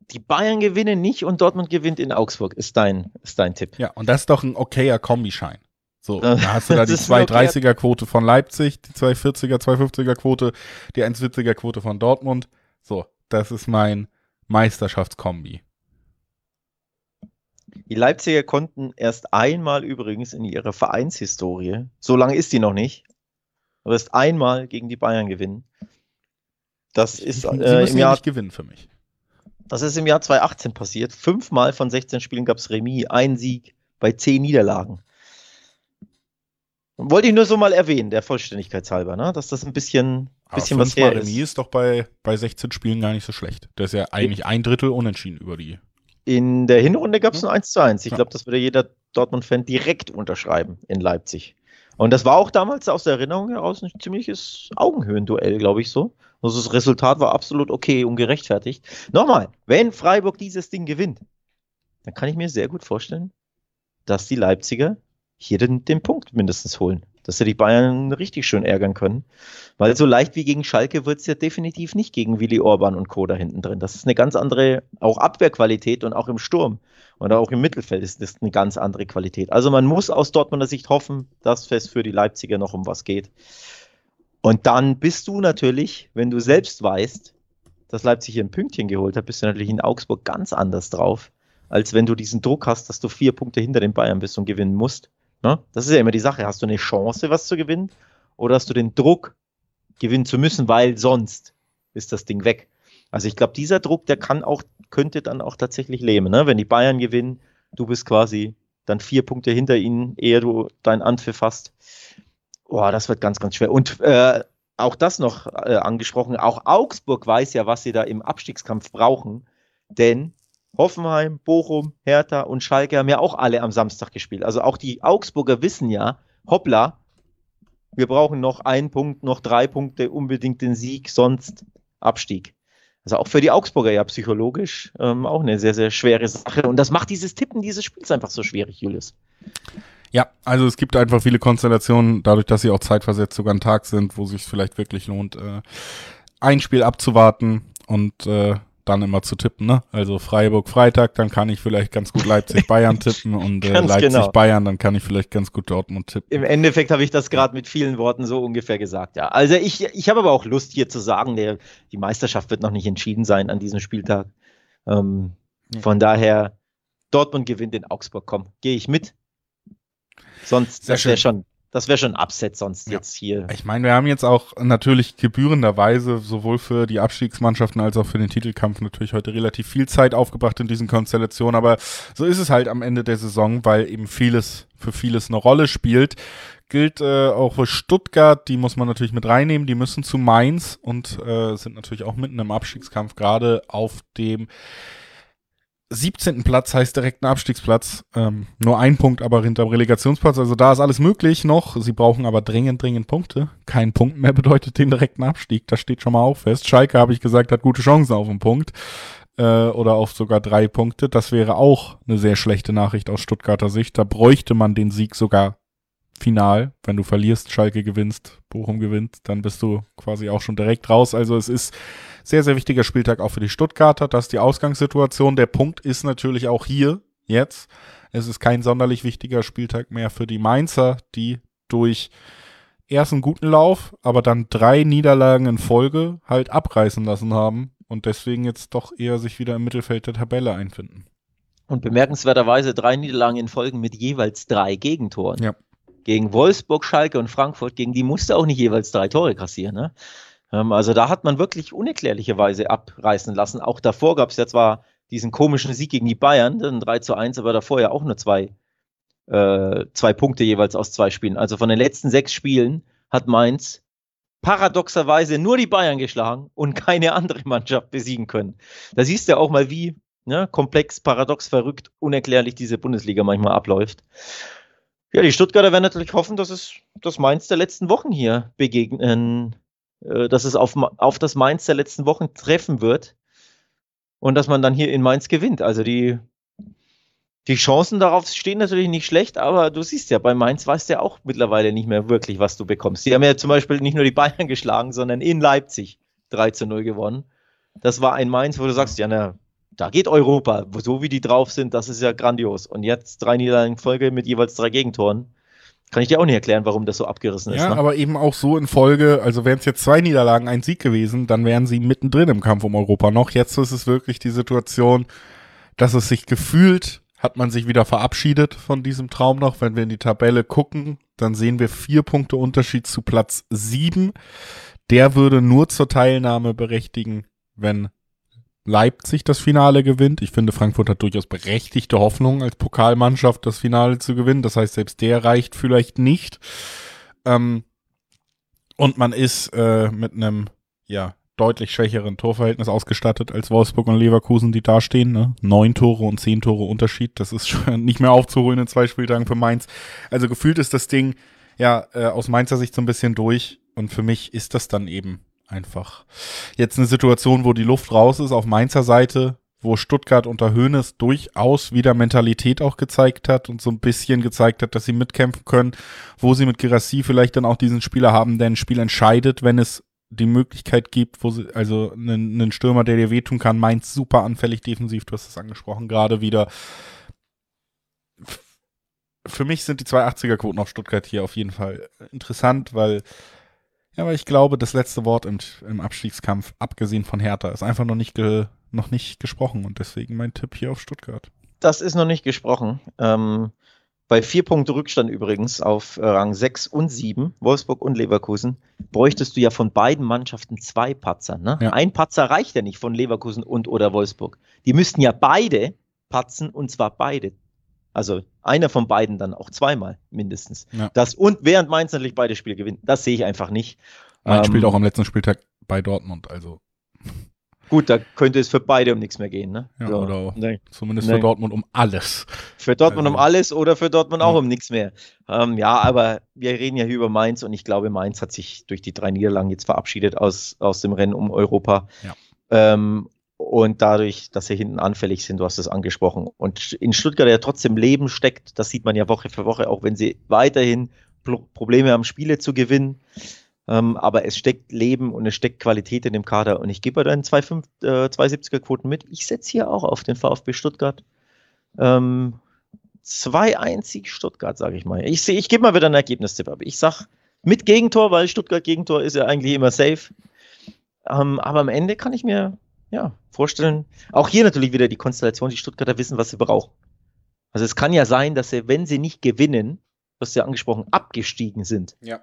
die Bayern gewinnen nicht und Dortmund gewinnt in Augsburg, ist dein, ist dein Tipp. Ja, und das ist doch ein okayer Kombischein. So, da hast du da die Das ist ein zwei okayer- dreißiger-Quote von Leipzig, die zwei vierziger, zwei fünfziger-Quote, die eins siebziger-Quote von Dortmund. So, das ist mein Meisterschaftskombi. Die Leipziger konnten erst einmal übrigens in ihrer Vereinshistorie, so lange ist die noch nicht, aber erst einmal gegen die Bayern gewinnen. Das ist, Sie äh, müssen im ja Jahr, nicht gewinnen für mich. das ist im Jahr zweitausendachtzehn passiert. Fünfmal von sechzehn Spielen gab es Remis, ein Sieg bei zehn Niederlagen. Wollte ich nur so mal erwähnen, der Vollständigkeit halber, ne? Dass das ein bisschen, Aber bisschen was fünfmal her Remis ist. ist doch bei, bei sechzehn Spielen gar nicht so schlecht. Das ist ja eigentlich ein Drittel unentschieden über die. In der Hinrunde gab es ein eins zu eins. Ich Ja. glaube, das würde jeder Dortmund-Fan direkt unterschreiben in Leipzig. Und das war auch damals aus der Erinnerung heraus ein ziemliches Augenhöhenduell, glaube ich so. Also das Resultat war absolut okay und gerechtfertigt. Nochmal, wenn Freiburg dieses Ding gewinnt, dann kann ich mir sehr gut vorstellen, dass die Leipziger hier den, den Punkt mindestens holen. Dass sie die Bayern richtig schön ärgern können. Weil so leicht wie gegen Schalke wird es ja definitiv nicht gegen Willi Orban und Co. da hinten drin. Das ist eine ganz andere, auch Abwehrqualität und auch im Sturm oder auch im Mittelfeld ist das eine ganz andere Qualität. Also man muss aus Dortmunder Sicht hoffen, dass es für die Leipziger noch um was geht. Und dann bist du natürlich, wenn du selbst weißt, dass Leipzig hier ein Pünktchen geholt hat, bist du natürlich in Augsburg ganz anders drauf, als wenn du diesen Druck hast, dass du vier Punkte hinter den Bayern bist und gewinnen musst. Ne? Das ist ja immer die Sache. Hast du eine Chance, was zu gewinnen? Oder hast du den Druck, gewinnen zu müssen, weil sonst ist das Ding weg. Also ich glaube, dieser Druck, der kann auch, könnte dann auch tatsächlich leben. Ne? Wenn die Bayern gewinnen, du bist quasi dann vier Punkte hinter ihnen, ehe du deinen Anpfiff hast. Boah, das wird ganz, ganz schwer. Und äh, auch das noch äh, angesprochen, auch Augsburg weiß ja, was sie da im Abstiegskampf brauchen, denn Hoffenheim, Bochum, Hertha und Schalke haben ja auch alle am Samstag gespielt. Also auch die Augsburger wissen ja, hoppla, wir brauchen noch einen Punkt, noch drei Punkte, unbedingt den Sieg, sonst Abstieg. Also auch für die Augsburger ja psychologisch ähm, auch eine sehr, sehr schwere Sache. Und das macht dieses Tippen dieses Spiels einfach so schwierig, Julius. Ja, also es gibt einfach viele Konstellationen, dadurch, dass sie auch zeitversetzt sogar ein Tag sind, wo es sich vielleicht wirklich lohnt, äh, ein Spiel abzuwarten und äh, dann immer zu tippen, ne? Also Freiburg Freitag, dann kann ich vielleicht ganz gut Leipzig-Bayern tippen und äh, Ganz Leipzig-Bayern, dann kann ich vielleicht ganz gut Dortmund tippen. Im Endeffekt habe ich das gerade mit vielen Worten so ungefähr gesagt, ja. Also ich, ich habe aber auch Lust hier zu sagen, der, die Meisterschaft wird noch nicht entschieden sein an diesem Spieltag. Ähm, Ja. Von daher, Dortmund gewinnt in Augsburg, komm, gehe ich mit. Sonst, Sehr das wäre schön. schon, das wäre schon ein Upset sonst Ja. jetzt hier. Ich meine, wir haben jetzt auch natürlich gebührenderweise sowohl für die Abstiegsmannschaften als auch für den Titelkampf natürlich heute relativ viel Zeit aufgebracht in diesen Konstellationen, aber so ist es halt am Ende der Saison, weil eben vieles für vieles eine Rolle spielt. Gilt äh, auch für Stuttgart, die muss man natürlich mit reinnehmen, die müssen zu Mainz und äh, sind natürlich auch mitten im Abstiegskampf, gerade auf dem siebzehnten Platz, heißt direkten Abstiegsplatz, ähm, nur ein Punkt aber hinterm Relegationsplatz, also da ist alles möglich noch, sie brauchen aber dringend, dringend Punkte, kein Punkt mehr bedeutet den direkten Abstieg, das steht schon mal auch fest. Schalke, habe ich gesagt, hat gute Chancen auf einen Punkt äh, oder auf sogar drei Punkte, das wäre auch eine sehr schlechte Nachricht aus Stuttgarter Sicht, da bräuchte man den Sieg sogar final, wenn du verlierst, Schalke gewinnst, Bochum gewinnt, dann bist du quasi auch schon direkt raus, also es ist sehr, sehr wichtiger Spieltag auch für die Stuttgarter. Das ist die Ausgangssituation. Der Punkt ist natürlich auch hier jetzt. Es ist kein sonderlich wichtiger Spieltag mehr für die Mainzer, die durch erst einen guten Lauf, aber dann drei Niederlagen in Folge halt abreißen lassen haben und deswegen jetzt doch eher sich wieder im Mittelfeld der Tabelle einfinden. Und bemerkenswerterweise drei Niederlagen in Folgen mit jeweils drei Gegentoren. Ja. Gegen Wolfsburg, Schalke und Frankfurt, gegen die musste auch nicht jeweils drei Tore kassieren, ne? Also da hat man wirklich unerklärlicherweise abreißen lassen. Auch davor gab es ja zwar diesen komischen Sieg gegen die Bayern, dann drei zu eins, aber davor ja auch nur zwei, äh, zwei Punkte jeweils aus zwei Spielen. Also von den letzten sechs Spielen hat Mainz paradoxerweise nur die Bayern geschlagen und keine andere Mannschaft besiegen können. Da siehst du auch mal, wie ne, komplex, paradox, verrückt, unerklärlich diese Bundesliga manchmal abläuft. Ja, die Stuttgarter werden natürlich hoffen, dass es das Mainz der letzten Wochen hier begegnen dass es auf, auf das Mainz der letzten Wochen treffen wird und dass man dann hier in Mainz gewinnt. Also die, die Chancen darauf stehen natürlich nicht schlecht, aber du siehst ja, bei Mainz weißt du ja auch mittlerweile nicht mehr wirklich, was du bekommst. Die haben ja zum Beispiel nicht nur die Bayern geschlagen, sondern in Leipzig drei zu null gewonnen. Das war ein Mainz, wo du sagst, ja, na, da geht Europa. So wie die drauf sind, das ist ja grandios. Und jetzt drei Niederlagen in Folge mit jeweils drei Gegentoren. Kann ich dir auch nicht erklären, warum das so abgerissen ist. Ja, Ne? aber eben auch so in Folge, also wären es jetzt zwei Niederlagen, ein Sieg gewesen, dann wären sie mittendrin im Kampf um Europa noch. Jetzt ist es wirklich die Situation, dass es sich gefühlt, hat man sich wieder verabschiedet von diesem Traum noch. Wenn wir in die Tabelle gucken, dann sehen wir vier Punkte Unterschied zu Platz sieben. Der würde nur zur Teilnahme berechtigen, wenn Leipzig das Finale gewinnt. Ich finde, Frankfurt hat durchaus berechtigte Hoffnung, als Pokalmannschaft das Finale zu gewinnen. Das heißt, selbst der reicht vielleicht nicht. Ähm, und man ist äh, mit einem ja deutlich schwächeren Torverhältnis ausgestattet als Wolfsburg und Leverkusen, die dastehen. Ne? Neun Tore und zehn Tore Unterschied. Das ist schon nicht mehr aufzuholen in zwei Spieltagen für Mainz. Also gefühlt ist das Ding ja äh, aus Mainzer Sicht so ein bisschen durch. Und für mich ist das dann eben einfach jetzt eine Situation, wo die Luft raus ist auf Mainzer Seite, wo Stuttgart unter Hoeneß durchaus wieder Mentalität auch gezeigt hat und so ein bisschen gezeigt hat, dass sie mitkämpfen können, wo sie mit Guirassy vielleicht dann auch diesen Spieler haben, der ein Spiel entscheidet, wenn es die Möglichkeit gibt, wo sie, also einen, einen Stürmer, der dir wehtun kann. Mainz super anfällig defensiv, du hast es angesprochen, gerade wieder. Für mich sind die zwei achtziger-Quoten auf Stuttgart hier auf jeden Fall interessant, weil Ja, aber ich glaube, das letzte Wort im, im Abstiegskampf, abgesehen von Hertha, ist einfach noch nicht, ge, noch nicht gesprochen. Und deswegen mein Tipp hier auf Stuttgart. Das ist noch nicht gesprochen. Ähm, bei vier Punkte Rückstand übrigens auf äh, Rang sechs und sieben, Wolfsburg und Leverkusen, bräuchtest du ja von beiden Mannschaften zwei Patzer. Ne? Ja. Ein Patzer reicht ja nicht von Leverkusen und oder Wolfsburg. Die müssten ja beide patzen, und zwar beide. Also einer von beiden dann auch zweimal mindestens. Ja. Das und während Mainz natürlich beide Spiele gewinnt, das sehe ich einfach nicht. Mainz ähm, spielt auch am letzten Spieltag bei Dortmund, also. Gut, da könnte es für beide um nichts mehr gehen. Ne? Ja, so. oder nee. zumindest nee. für Dortmund um alles. Für Dortmund also, um alles oder für Dortmund auch ja. um nichts mehr. Ähm, ja, aber wir reden ja hier über Mainz und ich glaube, Mainz hat sich durch die drei Niederlagen jetzt verabschiedet aus, aus dem Rennen um Europa. Ja. Ähm, Und dadurch, dass sie hinten anfällig sind, du hast es angesprochen. Und in Stuttgart ja trotzdem Leben steckt, das sieht man ja Woche für Woche, auch wenn sie weiterhin Pro- Probleme haben, Spiele zu gewinnen. Ähm, aber es steckt Leben und es steckt Qualität in dem Kader. Und ich gebe bei deinen zwei Komma fünf, äh, zwei Komma siebziger-Quoten mit. Ich setze hier auch auf den VfB Stuttgart. Ähm, zwei eins Sieg Stuttgart, sage ich mal. Ich, seh- ich gebe mal wieder einen Ergebnistipp ab. Ich sage mit Gegentor, weil Stuttgart Gegentor ist ja eigentlich immer safe. Ähm, aber am Ende kann ich mir ja, vorstellen, auch hier natürlich wieder die Konstellation, die Stuttgarter wissen, was sie brauchen. Also es kann ja sein, dass sie, wenn sie nicht gewinnen, du hast ja angesprochen, abgestiegen sind. Ja.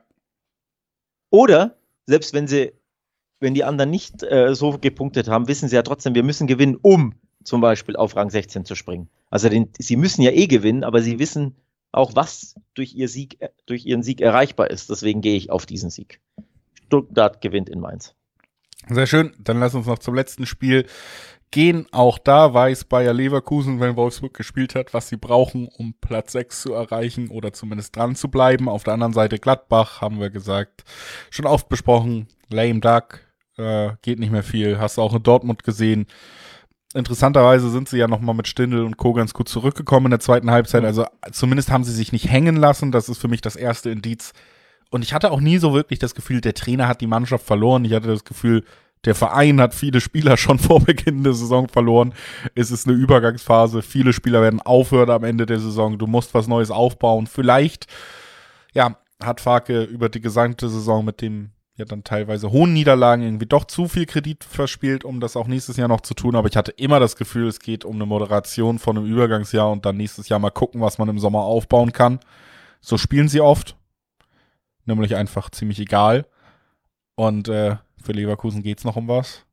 Oder, selbst wenn sie, wenn die anderen nicht äh, so gepunktet haben, wissen sie ja trotzdem, wir müssen gewinnen, um zum Beispiel auf Rang sechzehn zu springen. Also den, sie müssen ja eh gewinnen, aber sie wissen auch, was durch, ihr Sieg, äh, durch ihren Sieg erreichbar ist. Deswegen gehe ich auf diesen Sieg. Stuttgart gewinnt in Mainz. Sehr schön. Dann lass uns noch zum letzten Spiel gehen. Auch da weiß Bayer Leverkusen, wenn Wolfsburg gespielt hat, was sie brauchen, um Platz sechs zu erreichen oder zumindest dran zu bleiben. Auf der anderen Seite Gladbach, haben wir gesagt, schon oft besprochen. Lame Duck, äh, geht nicht mehr viel. Hast du auch in Dortmund gesehen. Interessanterweise sind sie ja nochmal mit Stindl und Co. ganz gut zurückgekommen in der zweiten Halbzeit. Also zumindest haben sie sich nicht hängen lassen. Das ist für mich das erste Indiz. Und ich hatte auch nie so wirklich das Gefühl, der Trainer hat die Mannschaft verloren. Ich hatte das Gefühl, der Verein hat viele Spieler schon vor Beginn der Saison verloren. Es ist eine Übergangsphase. Viele Spieler werden aufhören am Ende der Saison. Du musst was Neues aufbauen. Vielleicht, ja, hat Farke über die gesamte Saison mit dem ja dann teilweise hohen Niederlagen irgendwie doch zu viel Kredit verspielt, um das auch nächstes Jahr noch zu tun. Aber ich hatte immer das Gefühl, es geht um eine Moderation von einem Übergangsjahr und dann nächstes Jahr mal gucken, was man im Sommer aufbauen kann. So spielen sie oft. Nämlich einfach ziemlich egal. Und äh, für Leverkusen geht's noch um was.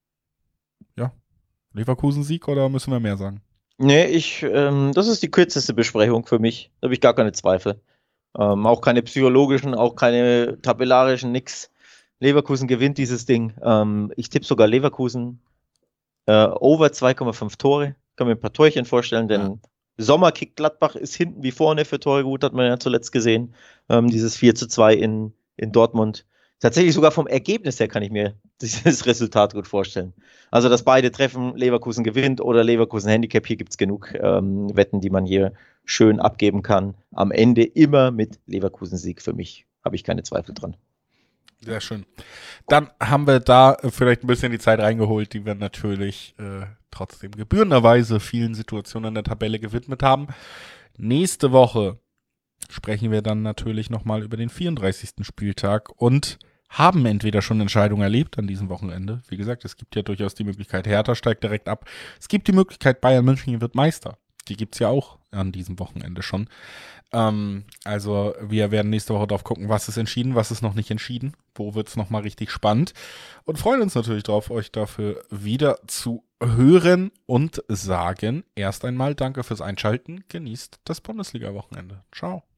Ja. Leverkusen-Sieg oder müssen wir mehr sagen? Nee, ich, ähm, das ist die kürzeste Besprechung für mich. Da habe ich gar keine Zweifel. Ähm, auch keine psychologischen, auch keine tabellarischen, nix. Leverkusen gewinnt dieses Ding. Ähm, ich tippe sogar Leverkusen äh, over zwei Komma fünf Tore. Kann mir ein paar Torchen vorstellen, denn ja. Sommerkick Gladbach ist hinten wie vorne für Tore gut, hat man ja zuletzt gesehen. Ähm, dieses vier zu zwei in, in Dortmund. Tatsächlich sogar vom Ergebnis her kann ich mir dieses Resultat gut vorstellen. Also, dass beide treffen, Leverkusen gewinnt oder Leverkusen Handicap, hier gibt es genug ähm, Wetten, die man hier schön abgeben kann. Am Ende immer mit Leverkusen-Sieg für mich, habe ich keine Zweifel dran. Sehr schön. Dann haben wir da vielleicht ein bisschen die Zeit reingeholt, die wir natürlich äh, trotzdem gebührenderweise vielen Situationen in der Tabelle gewidmet haben. Nächste Woche sprechen wir dann natürlich nochmal über den vierunddreißigsten Spieltag und haben entweder schon Entscheidungen erlebt an diesem Wochenende. Wie gesagt, es gibt ja durchaus die Möglichkeit, Hertha steigt direkt ab. Es gibt die Möglichkeit, Bayern München wird Meister. Die gibt es ja auch an diesem Wochenende schon. Ähm, also wir werden nächste Woche drauf gucken, was ist entschieden, was ist noch nicht entschieden, wo wird es nochmal richtig spannend und freuen uns natürlich drauf, euch dafür wieder zu hören und sagen erst einmal danke fürs Einschalten, genießt das Bundesliga-Wochenende. Ciao.